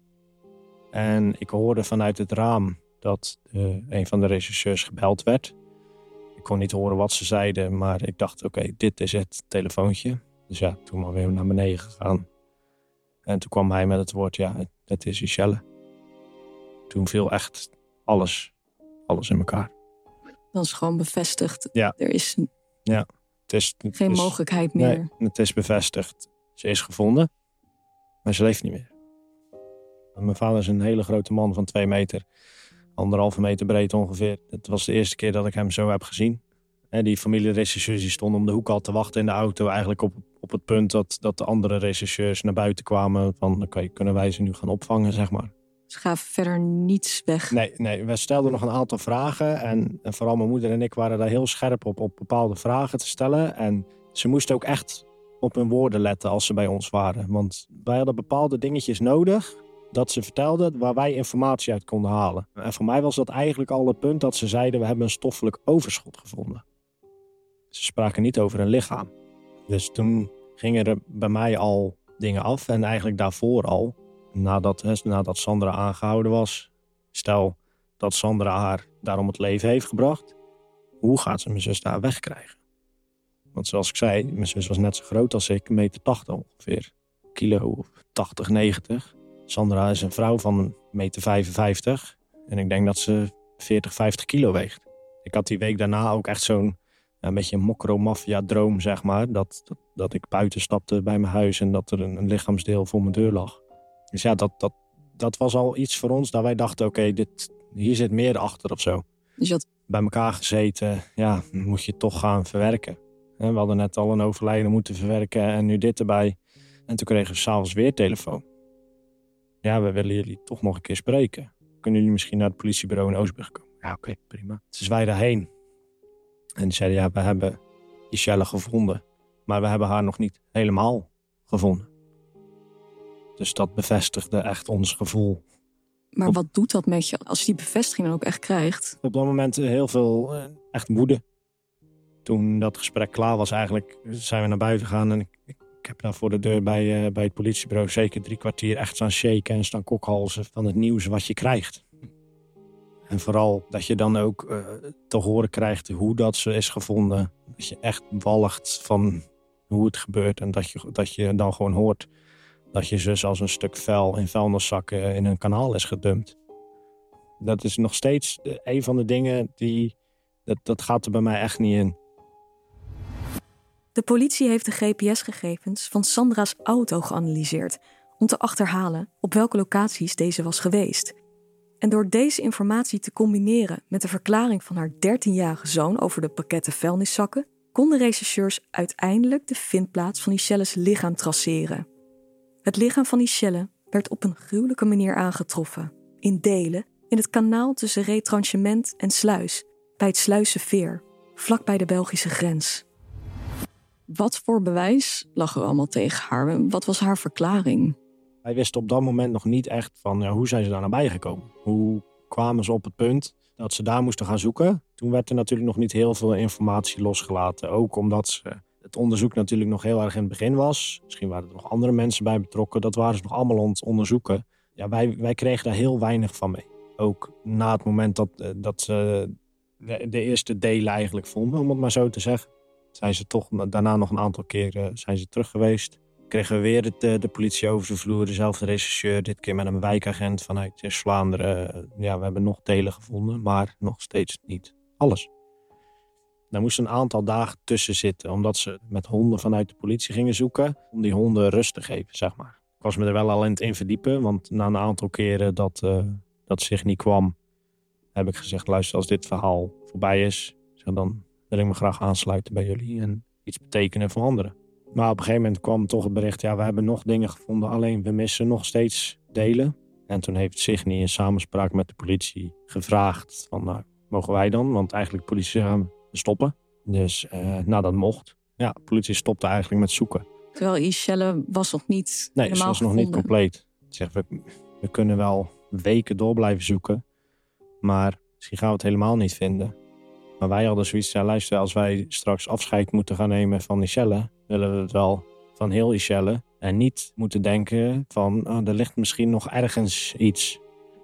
En ik hoorde vanuit het raam dat de, een van de rechercheurs gebeld werd. Ik kon niet horen wat ze zeiden, maar ik dacht, oké, okay, dit is het telefoontje. Dus ja, toen maar weer naar beneden gegaan. En toen kwam hij met het woord, ja, het, het is Ishelle. Toen viel echt alles, alles in elkaar. Dan is gewoon bevestigd. Ja. Er is ja, het is, het geen is, mogelijkheid meer. Nee, het is bevestigd. Ze is gevonden, maar ze leeft niet meer. Mijn vader is een hele grote man van twee meter. Anderhalve meter breed ongeveer. Het was de eerste keer dat ik hem zo heb gezien. En die familierechercheurs die stonden om de hoek al te wachten in de auto. Eigenlijk op, op het punt dat, dat de andere rechercheurs naar buiten kwamen. Van oké, okay, kunnen wij ze nu gaan opvangen, zeg maar. Ze gaven verder niets weg. Nee, nee, we stelden nog een aantal vragen. En, en vooral mijn moeder en ik waren daar heel scherp op, op bepaalde vragen te stellen. En ze moesten ook echt op hun woorden letten als ze bij ons waren. Want wij hadden bepaalde dingetjes nodig dat ze vertelden waar wij informatie uit konden halen. En voor mij was dat eigenlijk al het punt dat ze zeiden, we hebben een stoffelijk overschot gevonden. Ze spraken niet over een lichaam. Dus toen gingen er bij mij al dingen af. En eigenlijk daarvoor al, nadat, nadat Sandra aangehouden was. Stel dat Sandra haar daarom het leven heeft gebracht. Hoe gaat ze mijn zus daar wegkrijgen? Want zoals ik zei, mijn zus was net zo groot als ik. een meter tachtig ongeveer. Kilo of tachtig, negentig. Sandra is een vrouw van een meter vijfenvijftig. En ik denk dat ze veertig, vijftig kilo weegt. Ik had die week daarna ook echt zo'n een beetje een mokro-maffia-droom, zeg maar. Dat, dat, dat ik buiten stapte bij mijn huis en dat er een, een lichaamsdeel voor mijn deur lag. Dus ja, dat, dat, dat was al iets voor ons dat wij dachten, oké, okay, dit hier zit meer achter of zo. Dus je had bij elkaar gezeten, ja, moet je toch gaan verwerken. We hadden net al een overlijden moeten verwerken en nu dit erbij. En toen kregen we s'avonds weer telefoon. Ja, we willen jullie toch nog een keer spreken. Kunnen jullie misschien naar het politiebureau in Oostburg komen? Ja, oké, okay, prima. Dus wij daarheen. En die zeiden, ja, we hebben Ishelle gevonden. Maar we hebben haar nog niet helemaal gevonden. Dus dat bevestigde echt ons gevoel. Maar wat doet dat met je als je die bevestiging dan ook echt krijgt? Op dat moment heel veel uh, echt woede. Toen dat gesprek klaar was eigenlijk, zijn we naar buiten gegaan. En ik, ik, ik heb daar voor de deur bij, uh, bij het politiebureau zeker drie kwartier echt staan shaken en staan kokhalzen van het nieuws wat je krijgt. En vooral dat je dan ook uh, te horen krijgt hoe dat ze is gevonden. Dat je echt walgt van hoe het gebeurt. En dat je, dat je dan gewoon hoort dat je zus als een stuk vuil in vuilniszakken in een kanaal is gedumpt. Dat is nog steeds een van de dingen die... Dat, dat gaat er bij mij echt niet in. De politie heeft de G P S-gegevens van Sandra's auto geanalyseerd om te achterhalen op welke locaties deze was geweest. En door deze informatie te combineren met de verklaring van haar dertienjarige zoon over de pakketten vuilniszakken, konden rechercheurs uiteindelijk de vindplaats van Ishelle's lichaam traceren. Het lichaam van Ishelle werd op een gruwelijke manier aangetroffen, in delen, in het kanaal tussen Retranchement en Sluis, bij het Sluizenveer, vlakbij de Belgische grens. Wat voor bewijs lag er allemaal tegen haar? Wat was haar verklaring? Wij wisten op dat moment nog niet echt van ja, hoe zijn ze daar naar bij gekomen. Hoe kwamen ze op het punt dat ze daar moesten gaan zoeken? Toen werd er natuurlijk nog niet heel veel informatie losgelaten. Ook omdat ze, het onderzoek natuurlijk nog heel erg in het begin was. Misschien waren er nog andere mensen bij betrokken. Dat waren ze nog allemaal aan het onderzoeken. Ja, wij, wij kregen daar heel weinig van mee. Ook na het moment dat, dat ze de, de eerste delen eigenlijk vonden, om het maar zo te zeggen. Zijn ze toch daarna nog een aantal keren zijn ze terug geweest. Kregen we weer de, de politie over de vloer, dezelfde rechercheur. Dit keer met een wijkagent vanuit Vlaanderen. Ja, we hebben nog delen gevonden, maar nog steeds niet alles. Daar moesten een aantal dagen tussen zitten, omdat ze met honden vanuit de politie gingen zoeken. Om die honden rust te geven, zeg maar. Ik was me er wel al in het in verdiepen, want na een aantal keren dat, uh, dat zich niet kwam, heb ik gezegd, luister, als dit verhaal voorbij is, zeg, dan wil ik me graag aansluiten bij jullie en iets betekenen voor anderen. Maar op een gegeven moment kwam toch het bericht, ja, we hebben nog dingen gevonden, alleen we missen nog steeds delen. En toen heeft Signy in samenspraak met de politie gevraagd van, nou, mogen wij dan? Want eigenlijk de politie zeggen, we stoppen. Dus, uh, nou, dat mocht. Ja, de politie stopte eigenlijk met zoeken. Terwijl Ishelle was nog niet nee, helemaal ze was gevonden. nog niet compleet. Zeg, we, we kunnen wel weken door blijven zoeken, maar misschien gaan we het helemaal niet vinden. Maar wij hadden zoiets, ja, luister, als wij straks afscheid moeten gaan nemen van Ishelle, willen we het wel van heel Ishelle. En niet moeten denken van, oh, er ligt misschien nog ergens iets.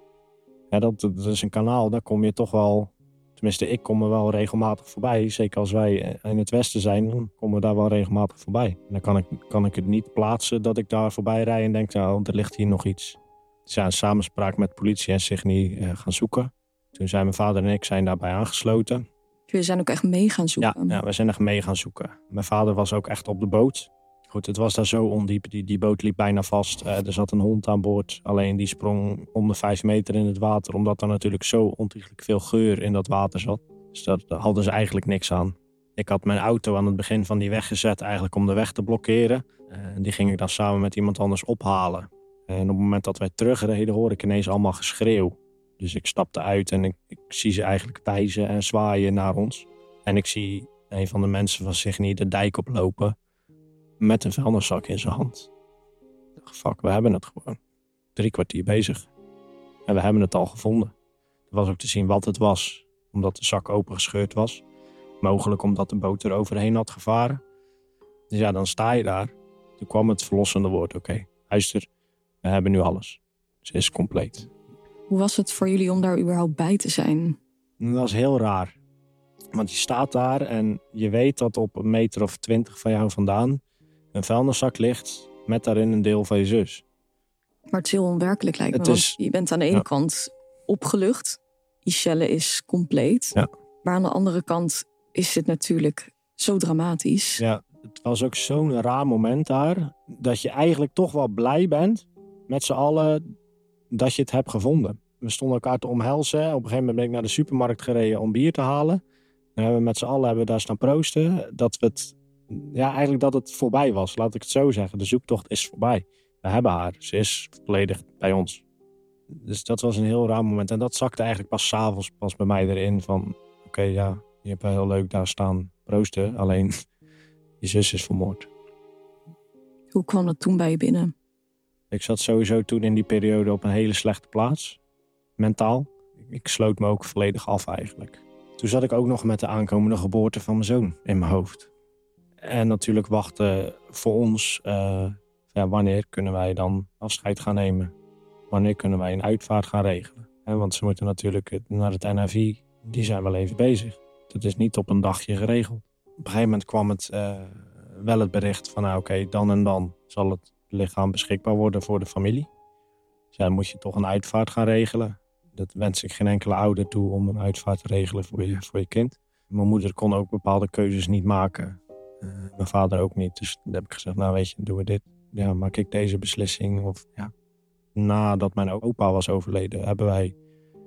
Ja, dat, dat is een kanaal, daar kom je toch wel, tenminste ik kom er wel regelmatig voorbij. Zeker als wij in het westen zijn, dan komen we daar wel regelmatig voorbij. En dan kan ik, kan ik het niet plaatsen dat ik daar voorbij rijd en denk, nou, er ligt hier nog iets. Dus ja, in samenspraak met politie en Signy uh, gaan zoeken. Toen zijn mijn vader en ik zijn daarbij aangesloten. Jullie zijn ook echt mee gaan zoeken? Ja, ja, we zijn echt mee gaan zoeken. Mijn vader was ook echt op de boot. Goed, het was daar zo ondiep. Die, die boot liep bijna vast. Uh, er zat een hond aan boord. Alleen die sprong om de vijf meter in het water. Omdat er natuurlijk zo ontiegelijk veel geur in dat water zat. Dus dat, daar hadden ze eigenlijk niks aan. Ik had mijn auto aan het begin van die weg gezet eigenlijk om de weg te blokkeren. Uh, die ging ik dan samen met iemand anders ophalen. En op het moment dat wij terugreden hoorde ik ineens allemaal geschreeuw. Dus ik stapte uit en ik, ik zie ze eigenlijk wijzen en zwaaien naar ons. En ik zie een van de mensen van Signy de dijk oplopen met een vuilniszak in zijn hand. Ik dacht, fuck, we hebben het gewoon. Drie kwartier bezig. En we hebben het al gevonden. Er was ook te zien wat het was, omdat de zak opengescheurd was. Mogelijk omdat de boot er overheen had gevaren. Dus ja, dan sta je daar. Toen kwam het verlossende woord, oké, okay, luister, we hebben nu alles. Ze is compleet. Hoe was het voor jullie om daar überhaupt bij te zijn? Dat was heel raar. Want je staat daar en je weet dat op een meter of twintig van jou vandaan een vuilniszak ligt met daarin een deel van je zus. Maar het is heel onwerkelijk lijkt me. Het is, want je bent aan de ene ja. kant opgelucht. Ishelle is compleet. Ja. Maar aan de andere kant is het natuurlijk zo dramatisch. Ja, het was ook zo'n raar moment daar. Dat je eigenlijk toch wel blij bent met z'n allen dat je het hebt gevonden. We stonden elkaar te omhelzen. Op een gegeven moment ben ik naar de supermarkt gereden om bier te halen. En hebben we met z'n allen hebben we daar staan proosten. Dat we het, ja, eigenlijk dat het voorbij was. Laat ik het zo zeggen. De zoektocht is voorbij. We hebben haar. Ze is volledig bij ons. Dus dat was een heel raar moment. En dat zakte eigenlijk pas 's avonds pas bij mij erin. Van oké, okay, ja, je hebt wel heel leuk daar staan proosten. Alleen je zus is vermoord. Hoe kwam dat toen bij je binnen? Ik zat sowieso toen in die periode op een hele slechte plaats. mentaal. Ik sloot me ook volledig af eigenlijk. Toen zat ik ook nog met de aankomende geboorte van mijn zoon in mijn hoofd. En natuurlijk wachten voor ons, uh, ja, wanneer kunnen wij dan afscheid gaan nemen? Wanneer kunnen wij een uitvaart gaan regelen? He, want ze moeten natuurlijk naar het N F I, die zijn wel even bezig. Dat is niet op een dagje geregeld. Op een gegeven moment kwam het uh, wel het bericht van, nou, oké, okay, dan en dan zal het lichaam beschikbaar worden voor de familie. Dus ja, dan moet je toch een uitvaart gaan regelen. Dat wens ik geen enkele ouder toe om een uitvaart te regelen voor je, voor je kind. Mijn moeder kon ook bepaalde keuzes niet maken. Uh, mijn vader ook niet. Dus dan heb ik gezegd, nou weet je, doen we dit. Ja, maak ik deze beslissing. Of, ja. Nadat mijn opa was overleden, hebben wij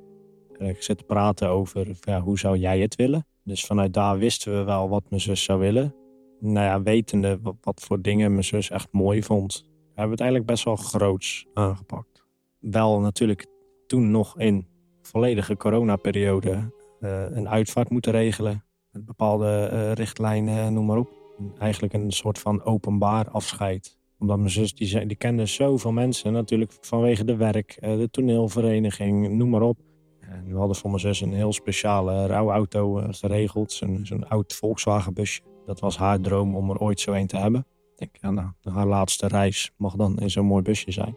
uh, gezeten praten over ja, hoe zou jij het willen. Dus vanuit daar wisten we wel wat mijn zus zou willen. Nou ja, wetende wat, wat voor dingen mijn zus echt mooi vond, hebben we het eigenlijk best wel groots aangepakt. Wel natuurlijk toen nog in volledige coronaperiode uh, een uitvaart moeten regelen. Met bepaalde uh, richtlijnen, noem maar op. En eigenlijk een soort van openbaar afscheid. Omdat mijn zus, die, die kende zoveel mensen. Natuurlijk vanwege de werk, uh, de toneelvereniging, noem maar op. En we hadden voor mijn zus een heel speciale rouwauto uh, geregeld. Zo'n, zo'n oud Volkswagen busje. Dat was haar droom om er ooit zo een te hebben. Ik denk, ja, nou, haar laatste reis mag dan in zo'n mooi busje zijn.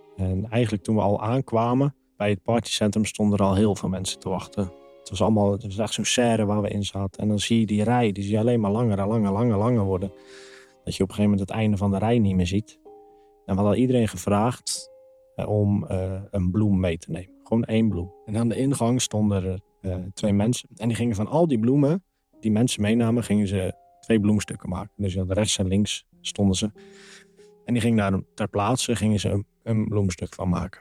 En eigenlijk toen we al aankwamen bij het partycentrum stonden er al heel veel mensen te wachten. Het was allemaal, het was echt zo'n serre waar we in zaten. En dan zie je die rij, die zie je alleen maar langer en langer, langer, langer worden. Dat je op een gegeven moment het einde van de rij niet meer ziet. En we hadden iedereen gevraagd eh, om uh, een bloem mee te nemen. Gewoon één bloem. En aan de ingang stonden er uh, twee mensen. En die gingen van al die bloemen die mensen meenamen, gingen ze twee bloemstukken maken. Dus ja, rechts en links stonden ze. En die gingen daar ter plaatse, gingen ze een, een bloemstuk van maken.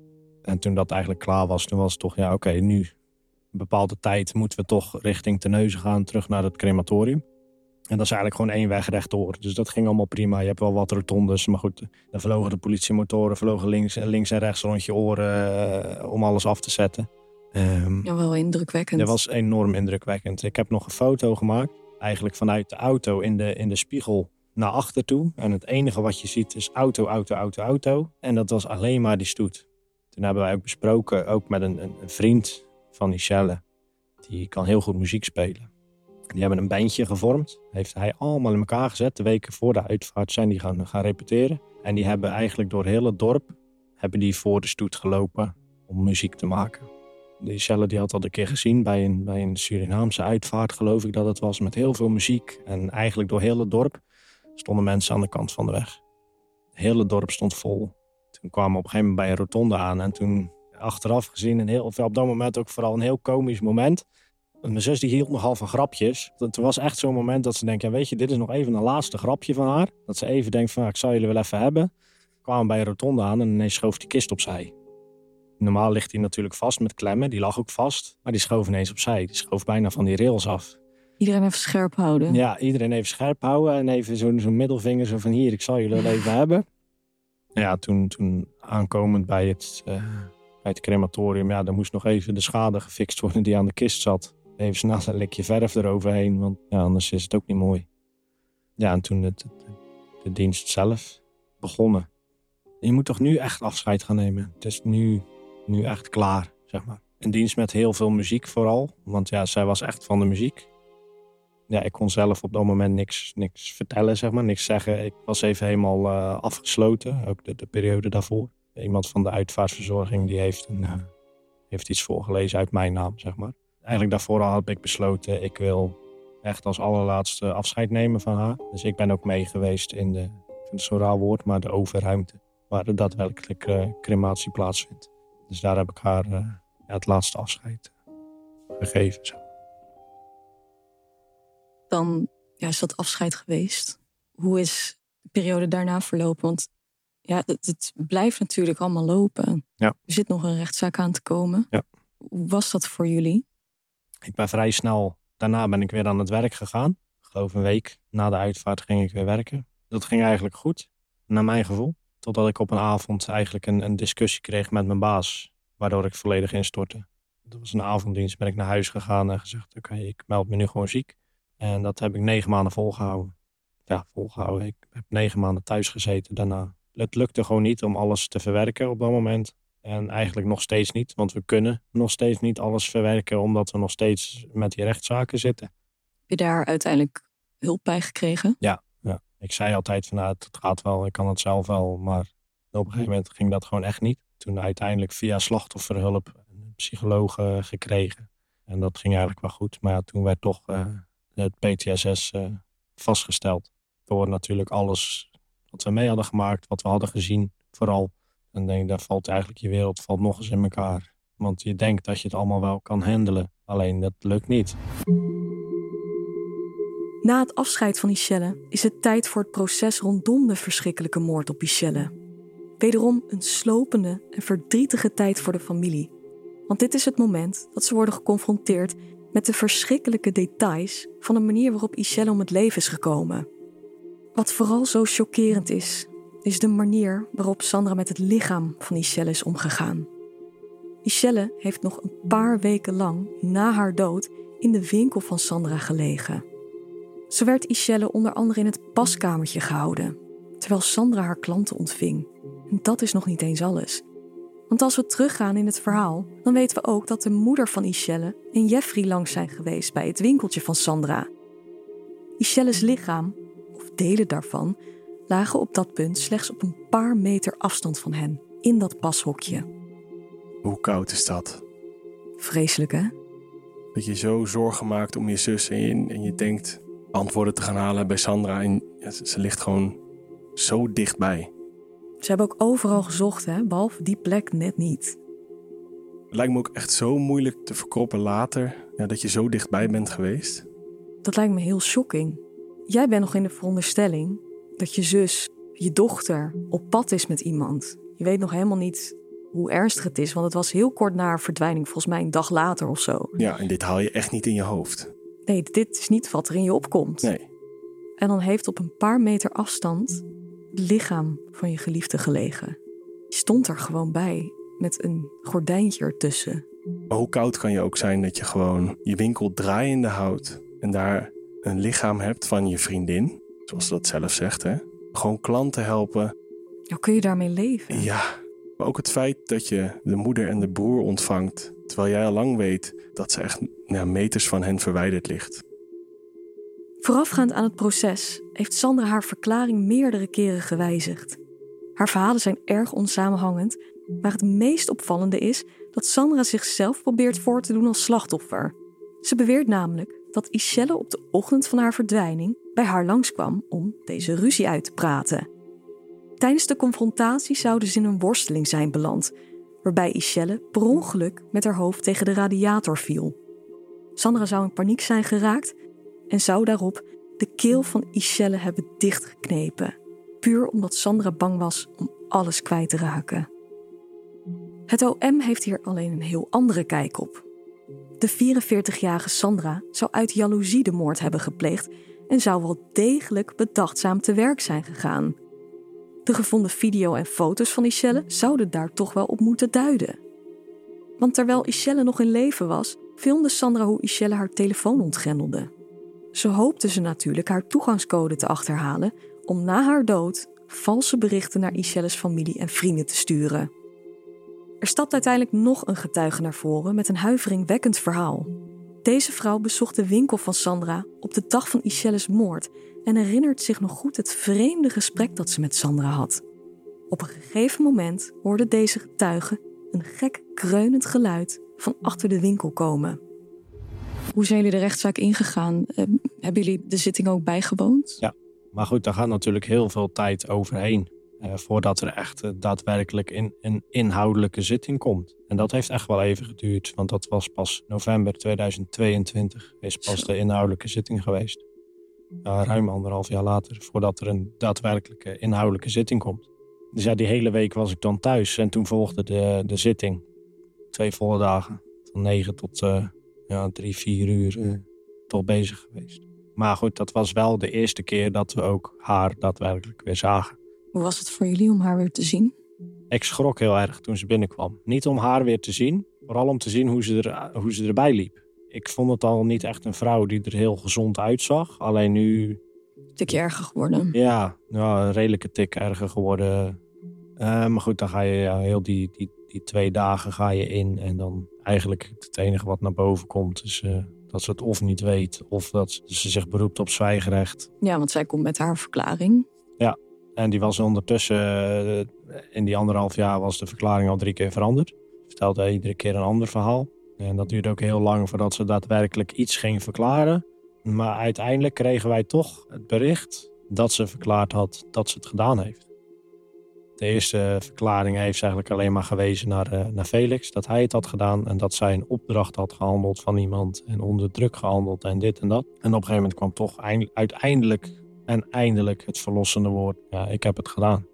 En toen dat eigenlijk klaar was, toen was het toch, ja oké, okay, nu een bepaalde tijd moeten we toch richting Terneuzen gaan, terug naar het crematorium. En dat is eigenlijk gewoon één weg rechtdoor. Dus dat ging allemaal prima. Je hebt wel wat rotondes, maar goed, dan vlogen de politiemotoren, vlogen links, links en rechts rond je oren uh, om alles af te zetten. Um, ja, wel indrukwekkend. Dat was enorm indrukwekkend. Ik heb nog een foto gemaakt, eigenlijk vanuit de auto in de, in de spiegel naar achter toe. En het enige wat je ziet is auto, auto, auto, auto. En dat was alleen maar die stoet. Toen hebben wij ook besproken, ook met een, een, een vriend van Michelle. Die kan heel goed muziek spelen. Die hebben een bandje gevormd. Heeft hij allemaal in elkaar gezet. De weken voor de uitvaart zijn die gaan, gaan repeteren. En die hebben eigenlijk door heel het dorp hebben die voor de stoet gelopen om muziek te maken. De Michelle die had dat een keer gezien bij een, bij een Surinaamse uitvaart, geloof ik dat het was. Met heel veel muziek. En eigenlijk door heel het dorp stonden mensen aan de kant van de weg. Het hele dorp stond vol. Toen kwamen we op een gegeven moment bij een rotonde aan. En toen achteraf gezien, een heel, of op dat moment ook vooral een heel komisch moment. Mijn zus die hield nogal van grapjes. Het was echt zo'n moment dat ze denkt, ja, weet je, dit is nog even een laatste grapje van haar. Dat ze even denkt van, ik zou jullie wel even hebben. Kwamen bij een rotonde aan en ineens schoof die kist opzij. Normaal ligt hij natuurlijk vast met klemmen, die lag ook vast. Maar die schoof ineens opzij, die schoof bijna van die rails af. Iedereen even scherp houden. Ja, iedereen even scherp houden en even zo'n, zo'n middelvinger zo van hier, ik zal jullie wel even hebben. Ja, toen, toen aankomend bij het, uh, bij het crematorium, ja, dan moest nog even de schade gefixt worden die aan de kist zat. Even snel een likje verf eroverheen, want ja, anders is het ook niet mooi. Ja, en toen het, het, de dienst zelf begonnen. Je moet toch nu echt afscheid gaan nemen. Het is nu, nu echt klaar, zeg maar. Een dienst met heel veel muziek vooral, want ja, zij was echt van de muziek. Ja, ik kon zelf op dat moment niks, niks vertellen, zeg maar, niks zeggen. Ik was even helemaal uh, afgesloten, ook de, de periode daarvoor. Iemand van de uitvaartverzorging die heeft, een, uh, heeft iets voorgelezen uit mijn naam, zeg maar. Eigenlijk daarvoor al had ik besloten, ik wil echt als allerlaatste afscheid nemen van haar. Dus ik ben ook mee geweest in de, ik vind het zo'n raar woord, maar de overruimte. Waar de daadwerkelijk uh, crematie plaatsvindt. Dus daar heb ik haar uh, ja, het laatste afscheid gegeven. Zo. Dan ja, is dat afscheid geweest. Hoe is de periode daarna verlopen? Want ja, het, het blijft natuurlijk allemaal lopen. Ja. Er zit nog een rechtszaak aan te komen. Ja. Hoe was dat voor jullie? Ik ben vrij snel, daarna ben ik weer aan het werk gegaan. Ik geloof een week na de uitvaart ging ik weer werken. Dat ging eigenlijk goed, naar mijn gevoel. Totdat ik op een avond eigenlijk een, een discussie kreeg met mijn baas. Waardoor ik volledig instortte. Dat was een avonddienst, ben ik naar huis gegaan en gezegd, oké, okay, ik meld me nu gewoon ziek. En dat heb ik negen maanden volgehouden. Ja, volgehouden. Ik heb negen maanden thuis gezeten daarna. Het lukte gewoon niet om alles te verwerken op dat moment. En eigenlijk nog steeds niet, want we kunnen nog steeds niet alles verwerken, omdat we nog steeds met die rechtszaken zitten. Heb je daar uiteindelijk hulp bij gekregen? Ja, ja. Ik zei altijd van nou, het gaat wel, ik kan het zelf wel, maar op een gegeven moment ging dat gewoon echt niet. Toen uiteindelijk via slachtofferhulp een psycholoog uh, gekregen. En dat ging eigenlijk wel goed. Maar ja, toen werd toch uh, het P T S S uh, vastgesteld. Door natuurlijk alles wat we mee hadden gemaakt, wat we hadden gezien vooral. En denk ik, daar valt eigenlijk je wereld valt nog eens in elkaar. Want je denkt dat je het allemaal wel kan handelen. Alleen dat lukt niet. Na het afscheid van Michelle is het tijd voor het proces rondom de verschrikkelijke moord op Michelle. Wederom een slopende en verdrietige tijd voor de familie. Want dit is het moment dat ze worden geconfronteerd met de verschrikkelijke details van de manier waarop Michelle om het leven is gekomen. Wat vooral zo chockerend is, is de manier waarop Sandra met het lichaam van Michelle is omgegaan. Michelle heeft nog een paar weken lang na haar dood in de winkel van Sandra gelegen. Zo werd Michelle onder andere in het paskamertje gehouden, terwijl Sandra haar klanten ontving. En dat is nog niet eens alles. Want als we teruggaan in het verhaal, dan weten we ook dat de moeder van Michelle en Jeffrey langs zijn geweest bij het winkeltje van Sandra. Michelle's lichaam, of delen daarvan, lagen op dat punt slechts op een paar meter afstand van hen, in dat pashokje. Hoe koud is dat? Vreselijk, hè? Dat je zo zorgen maakt om je zus en je, en je denkt antwoorden te gaan halen bij Sandra en ja, ze, ze ligt gewoon zo dichtbij. Ze hebben ook overal gezocht, hè? Behalve die plek net niet. Het lijkt me ook echt zo moeilijk te verkroppen later, ja, dat je zo dichtbij bent geweest. Dat lijkt me heel shocking. Jij bent nog in de veronderstelling dat je zus, je dochter, op pad is met iemand. Je weet nog helemaal niet hoe ernstig het is, want het was heel kort na haar verdwijning, volgens mij een dag later of zo. Ja, en dit haal je echt niet in je hoofd. Nee, dit is niet wat er in je opkomt. Nee. En dan heeft op een paar meter afstand het lichaam van je geliefde gelegen. Je stond er gewoon bij, met een gordijntje ertussen. Maar hoe koud kan je ook zijn dat je gewoon je winkel draaiende houdt en daar een lichaam hebt van je vriendin, zoals ze dat zelf zegt, hè? Gewoon klanten helpen. Hoe kun je daarmee leven? Ja, maar ook het feit dat je de moeder en de broer ontvangt, terwijl jij al lang weet dat ze echt ja, meters van hen verwijderd ligt. Voorafgaand aan het proces heeft Sandra haar verklaring meerdere keren gewijzigd. Haar verhalen zijn erg onsamenhangend, maar het meest opvallende is dat Sandra zichzelf probeert voor te doen als slachtoffer. Ze beweert namelijk dat Michelle op de ochtend van haar verdwijning bij haar langskwam om deze ruzie uit te praten. Tijdens de confrontatie zouden ze in een worsteling zijn beland, waarbij Michelle per ongeluk met haar hoofd tegen de radiator viel. Sandra zou in paniek zijn geraakt en zou daarop de keel van Michelle hebben dichtgeknepen, puur omdat Sandra bang was om alles kwijt te raken. Het O M heeft hier alleen een heel andere kijk op. De vierenveertigjarige Sandra zou uit jaloezie de moord hebben gepleegd en zou wel degelijk bedachtzaam te werk zijn gegaan. De gevonden video en foto's van Michelle zouden daar toch wel op moeten duiden. Want terwijl Michelle nog in leven was, filmde Sandra hoe Michelle haar telefoon ontgrendelde. Zo hoopte ze natuurlijk haar toegangscode te achterhalen om na haar dood valse berichten naar Michelle's familie en vrienden te sturen. Er stapt uiteindelijk nog een getuige naar voren met een huiveringwekkend verhaal. Deze vrouw bezocht de winkel van Sandra op de dag van Michelle's moord en herinnert zich nog goed het vreemde gesprek dat ze met Sandra had. Op een gegeven moment hoorde deze getuige een gek kreunend geluid van achter de winkel komen. Hoe zijn jullie de rechtszaak ingegaan? Uh, hebben jullie de zitting ook bijgewoond? Ja, maar goed, daar gaat natuurlijk heel veel tijd overheen. Uh, voordat er echt uh, daadwerkelijk in, een inhoudelijke zitting komt. En dat heeft echt wel even geduurd. Want dat was pas november tweeduizend tweeëntwintig. Is pas Zo. de inhoudelijke zitting geweest. Uh, ruim anderhalf jaar later. Voordat er een daadwerkelijke inhoudelijke zitting komt. Dus ja, die hele week was ik dan thuis. En toen volgde de, de zitting. Twee volle dagen. Van negen tot uh, ja, drie, vier uur uh, toch bezig geweest. Maar goed, dat was wel de eerste keer dat we ook haar daadwerkelijk weer zagen. Hoe was het voor jullie om haar weer te zien? Ik schrok heel erg toen ze binnenkwam. Niet om haar weer te zien, vooral om te zien hoe ze, er, hoe ze erbij liep. Ik vond het al niet echt een vrouw die er heel gezond uitzag. Alleen nu... Een tikje erger geworden. Ja, nou, een redelijke tik erger geworden. Uh, maar goed, dan ga je ja, heel die, die Die twee dagen ga je in en dan eigenlijk het enige wat naar boven komt is uh, dat ze het of niet weet of dat ze zich beroept op zwijgrecht. Ja, want zij komt met haar verklaring. Ja, en die was ondertussen, uh, in die anderhalf jaar was de verklaring al drie keer veranderd. Vertelde hij iedere keer een ander verhaal. En dat duurde ook heel lang voordat ze daadwerkelijk iets ging verklaren. Maar uiteindelijk kregen wij toch het bericht dat ze verklaard had dat ze het gedaan heeft. De eerste verklaring heeft ze eigenlijk alleen maar gewezen naar, uh, naar Felix. Dat hij het had gedaan en dat zij een opdracht had gehandeld van iemand. En onder druk gehandeld en dit en dat. En op een gegeven moment kwam toch eind- uiteindelijk en eindelijk het verlossende woord. Ja, ik heb het gedaan.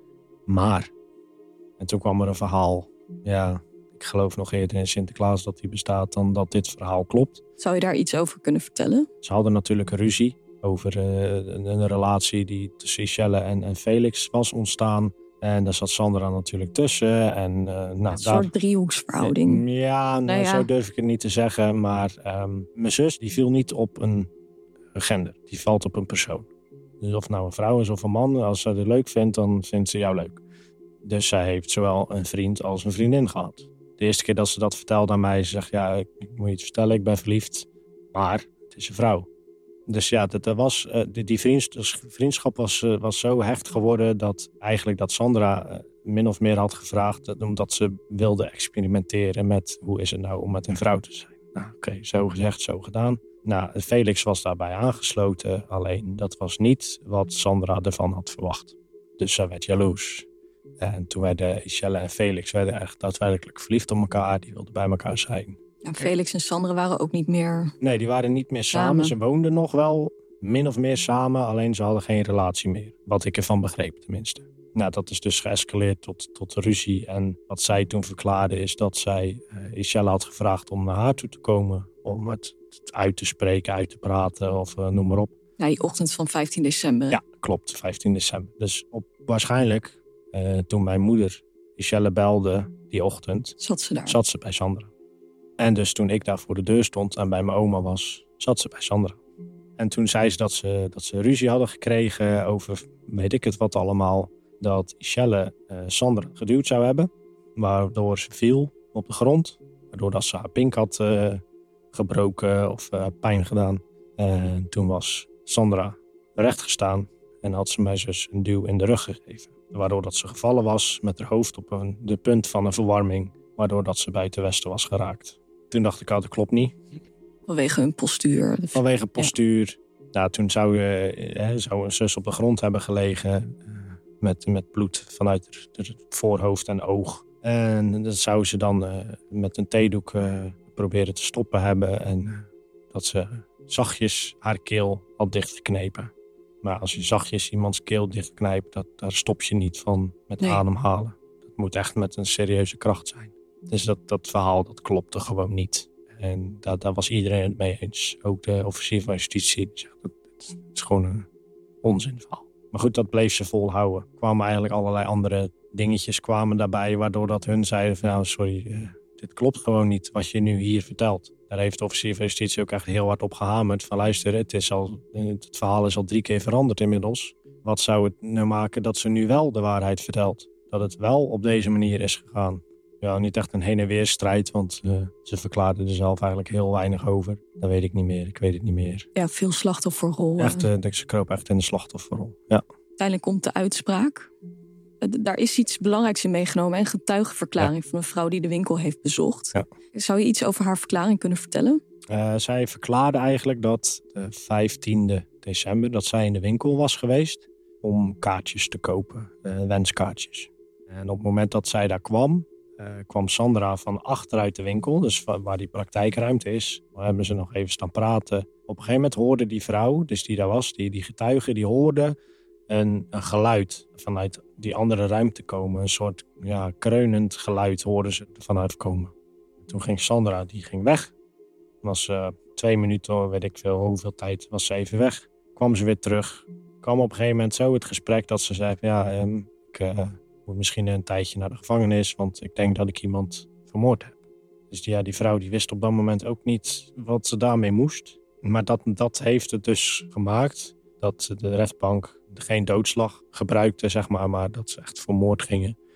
Maar. En toen kwam er een verhaal. Ja, ik geloof nog eerder in Sinterklaas dat die bestaat dan dat dit verhaal klopt. Zou je daar iets over kunnen vertellen? Ze hadden natuurlijk een ruzie over uh, een, een relatie die tussen Ishelle en, en Felix was ontstaan. En daar zat Sandra natuurlijk tussen. En, uh, nou, een daar... soort driehoeksverhouding. Ja, nee, nou ja, zo durf ik het niet te zeggen. Maar um, mijn zus die viel niet op een gender. Die valt op een persoon. Dus of nou een vrouw is of een man. Als ze het leuk vindt, dan vindt ze jou leuk. Dus zij heeft zowel een vriend als een vriendin gehad. De eerste keer dat ze dat vertelde aan mij, ze zegt, ja, ik moet je iets vertellen, ik ben verliefd. Maar het is een vrouw. Dus ja, dat, dat was, uh, die, die vriendschap was, uh, was zo hecht geworden dat eigenlijk dat Sandra uh, min of meer had gevraagd. Dat, omdat ze wilde experimenteren met hoe is het nou om met een vrouw te zijn. Nou, oké, okay, zo gezegd, zo gedaan. Nou, Felix was daarbij aangesloten, alleen dat was niet wat Sandra ervan had verwacht. Dus zij werd jaloers. En toen werden Ishelle en Felix werden echt daadwerkelijk verliefd op elkaar. Die wilden bij elkaar zijn. En Felix en Sandra waren ook niet meer... Nee, die waren niet meer samen. samen. Ze woonden nog wel min of meer samen. Alleen ze hadden geen relatie meer. Wat ik ervan begreep tenminste. Nou, dat is dus geëscaleerd tot, tot ruzie. En wat zij toen verklaarde is dat zij uh, Ishelle had gevraagd om naar haar toe te komen. Om het uit te spreken, uit te praten of uh, noem maar op. Ja, die ochtend van vijftien december. Ja, klopt. vijftien december. Dus op, waarschijnlijk uh, toen mijn moeder Ishelle belde die ochtend. Zat ze daar? Zat ze bij Sandra. En dus toen ik daar voor de deur stond en bij mijn oma was, zat ze bij Sandra. En toen zei ze dat ze, dat ze ruzie hadden gekregen over, weet ik het wat allemaal, dat Ishelle uh, Sandra geduwd zou hebben. Waardoor ze viel op de grond. Waardoor dat ze haar pink had uh, gebroken of uh, pijn gedaan. En toen was Sandra recht gestaan en had ze mijn zus een duw in de rug gegeven. Waardoor dat ze gevallen was met haar hoofd op een, de punt van een verwarming. Waardoor dat ze buiten Westen was geraakt. Toen dacht ik, oh, dat klopt niet. Vanwege hun postuur. Vanwege postuur. Ja. Nou, toen zou, uh, zou een zus op de grond hebben gelegen. Uh, met, met bloed vanuit het voorhoofd en oog. En dat zou ze dan uh, met een theedoek uh, proberen te stoppen hebben. En uh, dat ze zachtjes haar keel had dichtgeknepen. Maar als je zachtjes iemands keel dichtknijpt, dat, daar stop je niet van met nee. ademhalen. Dat moet echt met een serieuze kracht zijn. Dus dat, dat verhaal, dat klopte gewoon niet. En daar, daar was iedereen het mee eens. Ook de officier van justitie. Die zegt, dat, dat is gewoon een onzinverhaal. Maar goed, dat bleef ze volhouden. Er kwamen eigenlijk allerlei andere dingetjes kwamen daarbij. Waardoor dat hun zeiden van, nou sorry, uh, dit klopt gewoon niet wat je nu hier vertelt. Daar heeft de officier van justitie ook echt heel hard op gehamerd. Van luister, het, is al, het verhaal is al drie keer veranderd inmiddels. Wat zou het nou maken dat ze nu wel de waarheid vertelt? Dat het wel op deze manier is gegaan. Ja, niet echt een heen en weer strijd, want uh, ze verklaarden er zelf eigenlijk heel weinig over. Dat weet ik niet meer, ik weet het niet meer. Ja, veel slachtofferrol. Echt, uh, ze kroop echt in de slachtofferrol, ja. Uiteindelijk komt de uitspraak. Daar is iets belangrijks in meegenomen. Een getuigenverklaring ja. van een vrouw die de winkel heeft bezocht. Ja. Zou je iets over haar verklaring kunnen vertellen? Uh, zij verklaarde eigenlijk dat de vijftiende december... dat zij in de winkel was geweest om kaartjes te kopen. Uh, wenskaartjes. En op het moment dat zij daar kwam... Uh, kwam Sandra van achteruit de winkel. Dus waar die praktijkruimte is. Daar hebben ze nog even staan praten. Op een gegeven moment hoorde die vrouw, dus die daar was... die, die getuige, die hoorde... Een, een geluid vanuit die andere ruimte komen. Een soort ja, kreunend geluid hoorden ze vanuit komen. Toen ging Sandra, die ging weg. Was uh, twee minuten, weet ik veel, hoeveel tijd was ze even weg. Kwam ze weer terug. Kwam op een gegeven moment zo het gesprek dat ze zei... ja, um, ik uh, moet misschien een tijdje naar de gevangenis... want ik denk dat ik iemand vermoord heb. Dus die, ja, die vrouw die wist op dat moment ook niet wat ze daarmee moest. Maar dat, dat heeft het dus gemaakt... dat de rechtbank geen doodslag gebruikte, zeg maar, maar dat ze echt voor moord gingen.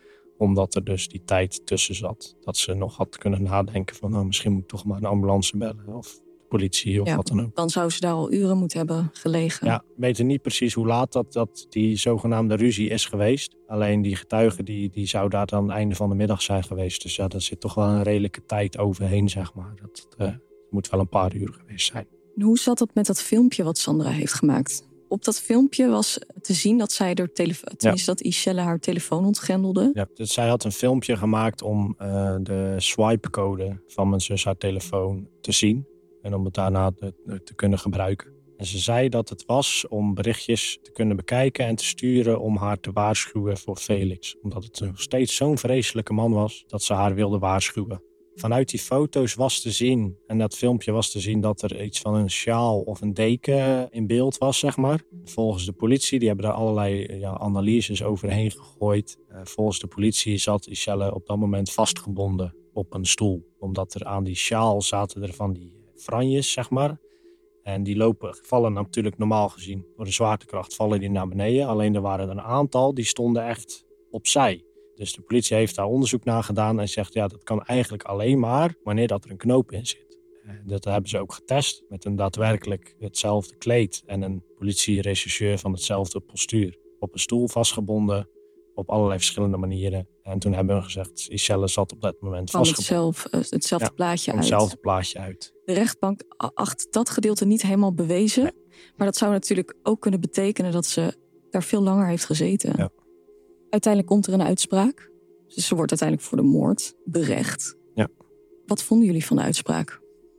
Omdat er dus die tijd tussen zat. Dat ze nog had kunnen nadenken van nou, misschien moet ik toch maar een ambulance bellen. Of politie of Ja, wat dan ook. Dan zou ze daar al uren moeten hebben gelegen. Ja, we weten niet precies hoe laat dat, dat die zogenaamde ruzie is geweest. Alleen die getuige die, die zou daar dan aan het einde van de middag zijn geweest. Dus ja, daar zit toch wel een redelijke tijd overheen, zeg maar. Dat uh, moet wel een paar uur geweest zijn. En hoe zat het met dat filmpje wat Sandra heeft gemaakt? Op dat filmpje was te zien dat zij door telefoon, tenminste ja. dat Ishelle haar telefoon ontgrendelde. Ja, dus zij had een filmpje gemaakt om uh, de swipecode van mijn zus haar telefoon te zien. En om het daarna te, te kunnen gebruiken. En ze zei dat het was om berichtjes te kunnen bekijken en te sturen om haar te waarschuwen voor Felix. Omdat het nog steeds zo'n vreselijke man was dat ze haar wilde waarschuwen. Vanuit die foto's was te zien, en dat filmpje was te zien, dat er iets van een sjaal of een deken in beeld was, zeg maar. Volgens de politie, die hebben daar allerlei ja, analyses overheen gegooid. Uh, volgens de politie zat Ishelle op dat moment vastgebonden op een stoel. Omdat er aan die sjaal zaten er van die franjes, zeg maar. En die lopen, vallen natuurlijk normaal gezien door de zwaartekracht, vallen die naar beneden. Alleen er waren er een aantal, die stonden echt opzij. Dus de politie heeft daar onderzoek naar gedaan en zegt ja, dat kan eigenlijk alleen maar wanneer dat er een knoop in zit. Dat hebben ze ook getest met een daadwerkelijk hetzelfde kleed en een politierechercheur van hetzelfde postuur. Op een stoel vastgebonden, op allerlei verschillende manieren. En toen hebben we gezegd, Ishelle zat op dat moment van vastgebonden. Van het hetzelfde ja, plaatje uit. hetzelfde plaatje uit. De rechtbank acht dat gedeelte niet helemaal bewezen. Nee. Maar dat zou natuurlijk ook kunnen betekenen dat ze daar veel langer heeft gezeten. Ja. Uiteindelijk komt er een uitspraak. Dus ze wordt uiteindelijk voor de moord berecht. Ja. Wat vonden jullie van de uitspraak?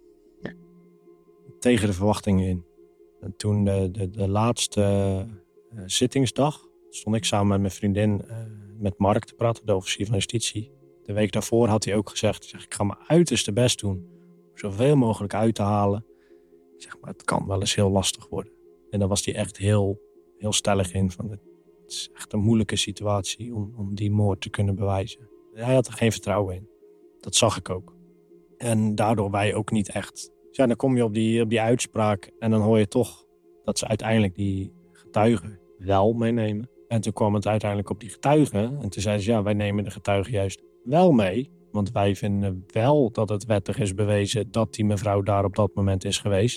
Tegen de verwachtingen in. En toen de, de, de laatste uh, zittingsdag stond ik samen met mijn vriendin uh, met Mark te praten, de officier van justitie. De week daarvoor had hij ook gezegd, zeg, ik ga mijn uiterste best doen om zoveel mogelijk uit te halen. Ik zeg, maar het kan wel eens heel lastig worden. En daar was hij echt heel, heel stellig in. Van, het is echt een moeilijke situatie om, om die moord te kunnen bewijzen. Hij had er geen vertrouwen in. Dat zag ik ook. En daardoor wij ook niet echt. Dus ja, dan kom je op die, op die uitspraak en dan hoor je toch dat ze uiteindelijk die getuigen wel meenemen. En toen kwam het uiteindelijk op die getuigen. En toen zeiden ze, ja, wij nemen de getuigen juist wel mee. Want wij vinden wel dat het wettig is bewezen dat die mevrouw daar op dat moment is geweest.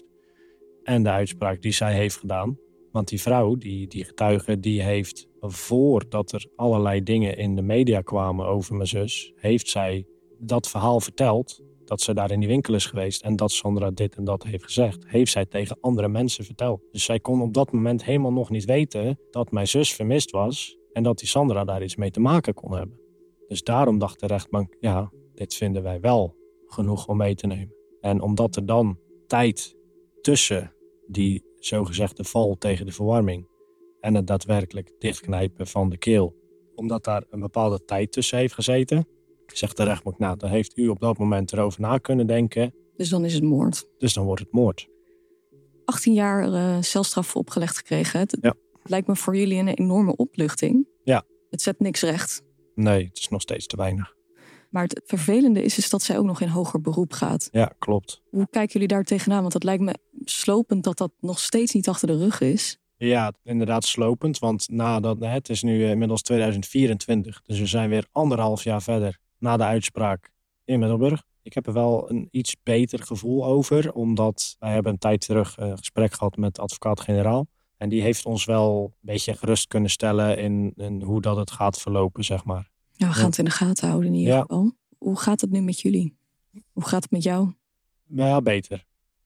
En de uitspraak die zij heeft gedaan. Want die vrouw, die, die getuige, die heeft voordat er allerlei dingen in de media kwamen over mijn zus, heeft zij dat verhaal verteld. Dat ze daar in die winkel is geweest en dat Sandra dit en dat heeft gezegd, heeft zij tegen andere mensen verteld. Dus zij kon op dat moment helemaal nog niet weten dat mijn zus vermist was en dat die Sandra daar iets mee te maken kon hebben. Dus daarom dacht de rechtbank, ja, dit vinden wij wel genoeg om mee te nemen. En omdat er dan tijd tussen die zogezegde val tegen de verwarming en het daadwerkelijk dichtknijpen van de keel, omdat daar een bepaalde tijd tussen heeft gezeten, zegt de rechtbank, nou, dan heeft u op dat moment erover na kunnen denken. Dus dan is het moord. Dus dan wordt het moord. achttien jaar uh, celstraf opgelegd gekregen. Het ja. lijkt me voor jullie een enorme opluchting. Ja. Het zet niks recht. Nee, het is nog steeds te weinig. Maar het vervelende is, is dat zij ook nog in hoger beroep gaat. Ja, klopt. Hoe kijken jullie daar tegenaan? Want het lijkt me slopend dat dat nog steeds niet achter de rug is. Ja, inderdaad slopend. Want nadat, het is nu inmiddels tweeduizend vierentwintig. Dus we zijn weer anderhalf jaar verder na de uitspraak in Middelburg. Ik heb er wel een iets beter gevoel over. Omdat wij hebben een tijd terug een gesprek gehad met de advocaat-generaal. En die heeft ons wel een beetje gerust kunnen stellen in, in hoe dat het gaat verlopen, zeg maar. Ja, we gaan ja. het in de gaten houden in ieder ja. geval. Hoe gaat het nu met jullie? Hoe gaat het met jou? Ja, beter.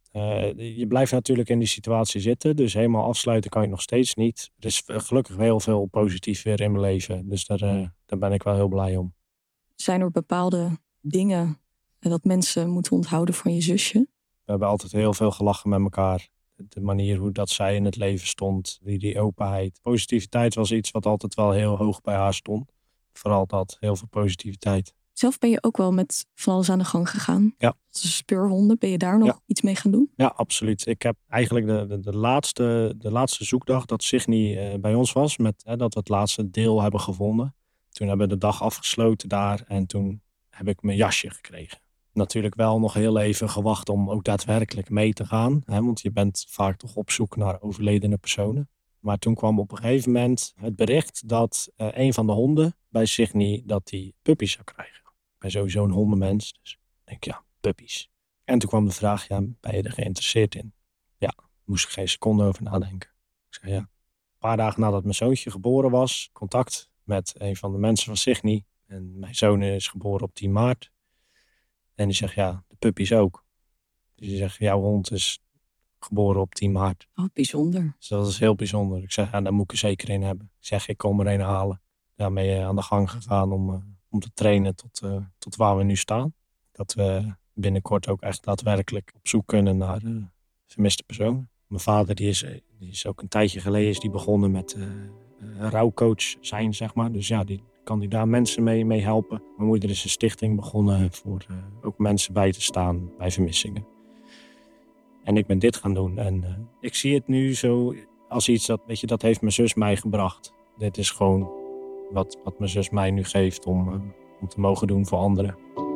Uh, je blijft natuurlijk in die situatie zitten. Dus helemaal afsluiten kan je nog steeds niet. Er is gelukkig heel veel positief weer in mijn leven. Dus daar, uh, daar ben ik wel heel blij om. Zijn er bepaalde dingen dat mensen moeten onthouden van je zusje? We hebben altijd heel veel gelachen met elkaar. De manier hoe dat zij in het leven stond. Die, die openheid. Positiviteit was iets wat altijd wel heel hoog bij haar stond. Vooral dat, heel veel positiviteit. Zelf ben je ook wel met van alles aan de gang gegaan. Ja. Speurhonden, ben je daar nog ja. iets mee gaan doen? Ja, absoluut. Ik heb eigenlijk de, de, de, laatste, de laatste zoekdag dat Signy uh, bij ons was. Met, hè, dat we het laatste deel hebben gevonden. Toen hebben we de dag afgesloten daar. En toen heb ik mijn jasje gekregen. Natuurlijk wel nog heel even gewacht om ook daadwerkelijk mee te gaan. Hè, want je bent vaak toch op zoek naar overledene personen. Maar toen kwam op een gegeven moment het bericht dat uh, een van de honden bij Signy dat die puppies zou krijgen. Ik ben sowieso een hondenmens, dus ik denk ja, puppies. En toen kwam de vraag, ja, ben je er geïnteresseerd in? Ja, moest ik geen seconde over nadenken. Ik zei ja. Een paar dagen nadat mijn zoontje geboren was, contact met een van de mensen van Signy. En mijn zoon is geboren op tien maart. En die zegt, ja, de puppies ook. Dus die zegt, jouw hond is geboren op tien maart. Oh, bijzonder. Dus dat is heel bijzonder. Ik zeg, ja, daar moet ik er zeker in hebben. Ik zeg, ik kom er een halen. Daarmee aan de gang gegaan om, uh, om te trainen tot, uh, tot waar we nu staan. Dat we binnenkort ook echt daadwerkelijk op zoek kunnen naar uh, vermiste personen. Mijn vader die is, die is ook een tijdje geleden is die begonnen met uh, een rouwcoach zijn, zeg maar. Dus ja, die kan die daar mensen mee, mee helpen. Mijn moeder is een stichting begonnen voor uh, ook mensen bij te staan bij vermissingen. En ik ben dit gaan doen. En uh, ik zie het nu zo als iets dat, weet je, dat heeft mijn zus mij gebracht. Dit is gewoon wat, wat mijn zus mij nu geeft om, uh, om te mogen doen voor anderen.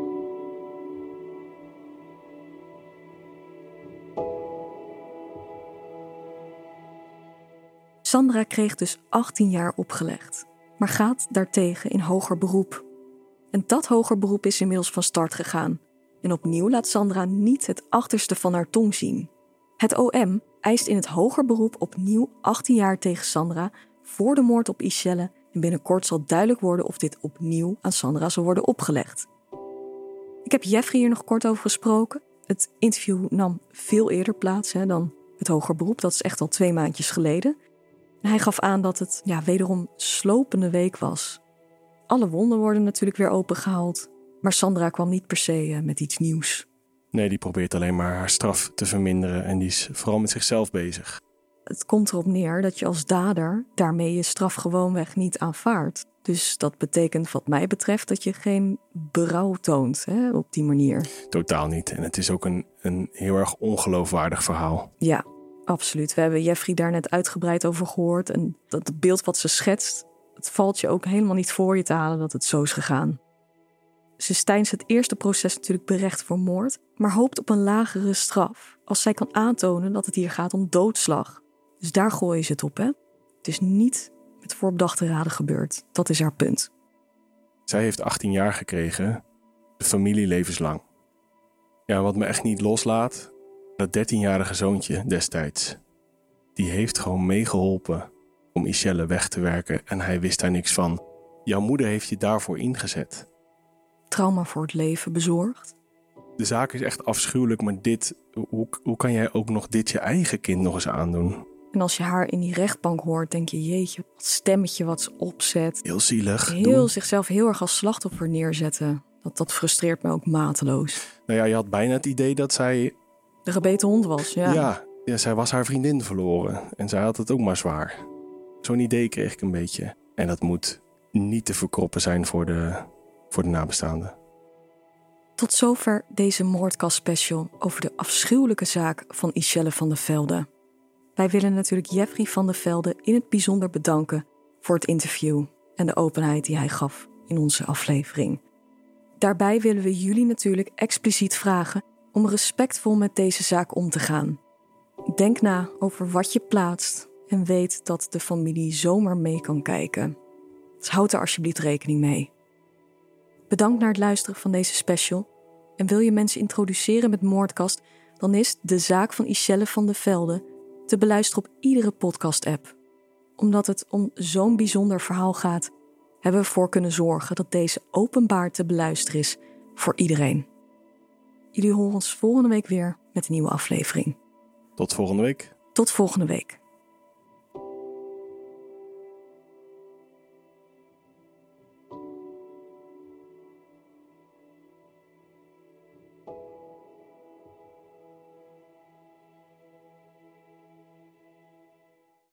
Sandra kreeg dus achttien jaar opgelegd, maar gaat daartegen in hoger beroep. En dat hoger beroep is inmiddels van start gegaan. En opnieuw laat Sandra niet het achterste van haar tong zien. Het O M eist in het hoger beroep opnieuw achttien jaar tegen Sandra voor de moord op Ishelle. En binnenkort zal duidelijk worden of dit opnieuw aan Sandra zal worden opgelegd. Ik heb Jeffrey hier nog kort over gesproken. Het interview nam veel eerder plaats hè, dan het hoger beroep. Dat is echt al twee maandjes geleden. En hij gaf aan dat het ja, wederom slopende week was. Alle wonden worden natuurlijk weer opengehaald. Maar Sandra kwam niet per se met iets nieuws. Nee, die probeert alleen maar haar straf te verminderen. En die is vooral met zichzelf bezig. Het komt erop neer dat je als dader daarmee je straf gewoonweg niet aanvaardt. Dus dat betekent wat mij betreft dat je geen berouw toont hè, op die manier. Totaal niet. En het is ook een, een heel erg ongeloofwaardig verhaal. Ja, absoluut. We hebben Jeffrey daar net uitgebreid over gehoord. En dat beeld wat ze schetst, het valt je ook helemaal niet voor je te halen dat het zo is gegaan. Ze is tijdens het eerste proces natuurlijk berecht voor moord, maar hoopt op een lagere straf als zij kan aantonen dat het hier gaat om doodslag. Dus daar gooien ze het op, hè? Het is niet met voorbedachte raden gebeurd. Dat is haar punt. Zij heeft achttien jaar gekregen, de familie levenslang. Ja, wat me echt niet loslaat, dat dertienjarige zoontje destijds, die heeft gewoon meegeholpen om Ishelle weg te werken en hij wist daar niks van. Jouw moeder heeft je daarvoor ingezet. Trauma voor het leven bezorgd. De zaak is echt afschuwelijk, maar dit, hoe, hoe kan jij ook nog dit je eigen kind nog eens aandoen? En als je haar in die rechtbank hoort, denk je, jeetje, wat stemmetje wat ze opzet. Heel zielig. Heel doen. Zichzelf heel erg als slachtoffer neerzetten. Dat, dat frustreert me ook mateloos. Nou ja, je had bijna het idee dat zij... de gebeten hond was, ja. Ja, ja, zij was haar vriendin verloren. En zij had het ook maar zwaar. Zo'n idee kreeg ik een beetje. En dat moet niet te verkroppen zijn voor de, voor de nabestaanden. Tot zover deze Moordkast special over de afschuwelijke zaak van Ishelle van de Velde. Wij willen natuurlijk Jeffrey van de Velde in het bijzonder bedanken voor het interview en de openheid die hij gaf in onze aflevering. Daarbij willen we jullie natuurlijk expliciet vragen om respectvol met deze zaak om te gaan. Denk na over wat je plaatst en weet dat de familie zomaar mee kan kijken. Dus houd er alsjeblieft rekening mee. Bedankt naar het luisteren van deze special. En wil je mensen introduceren met Moordkast, dan is de zaak van Ishelle van de Velde te beluisteren op iedere podcast-app. Omdat het om zo'n bijzonder verhaal gaat, hebben we ervoor kunnen zorgen dat deze openbaar te beluisteren is voor iedereen. Jullie horen ons volgende week weer met een nieuwe aflevering. Tot volgende week. Tot volgende week.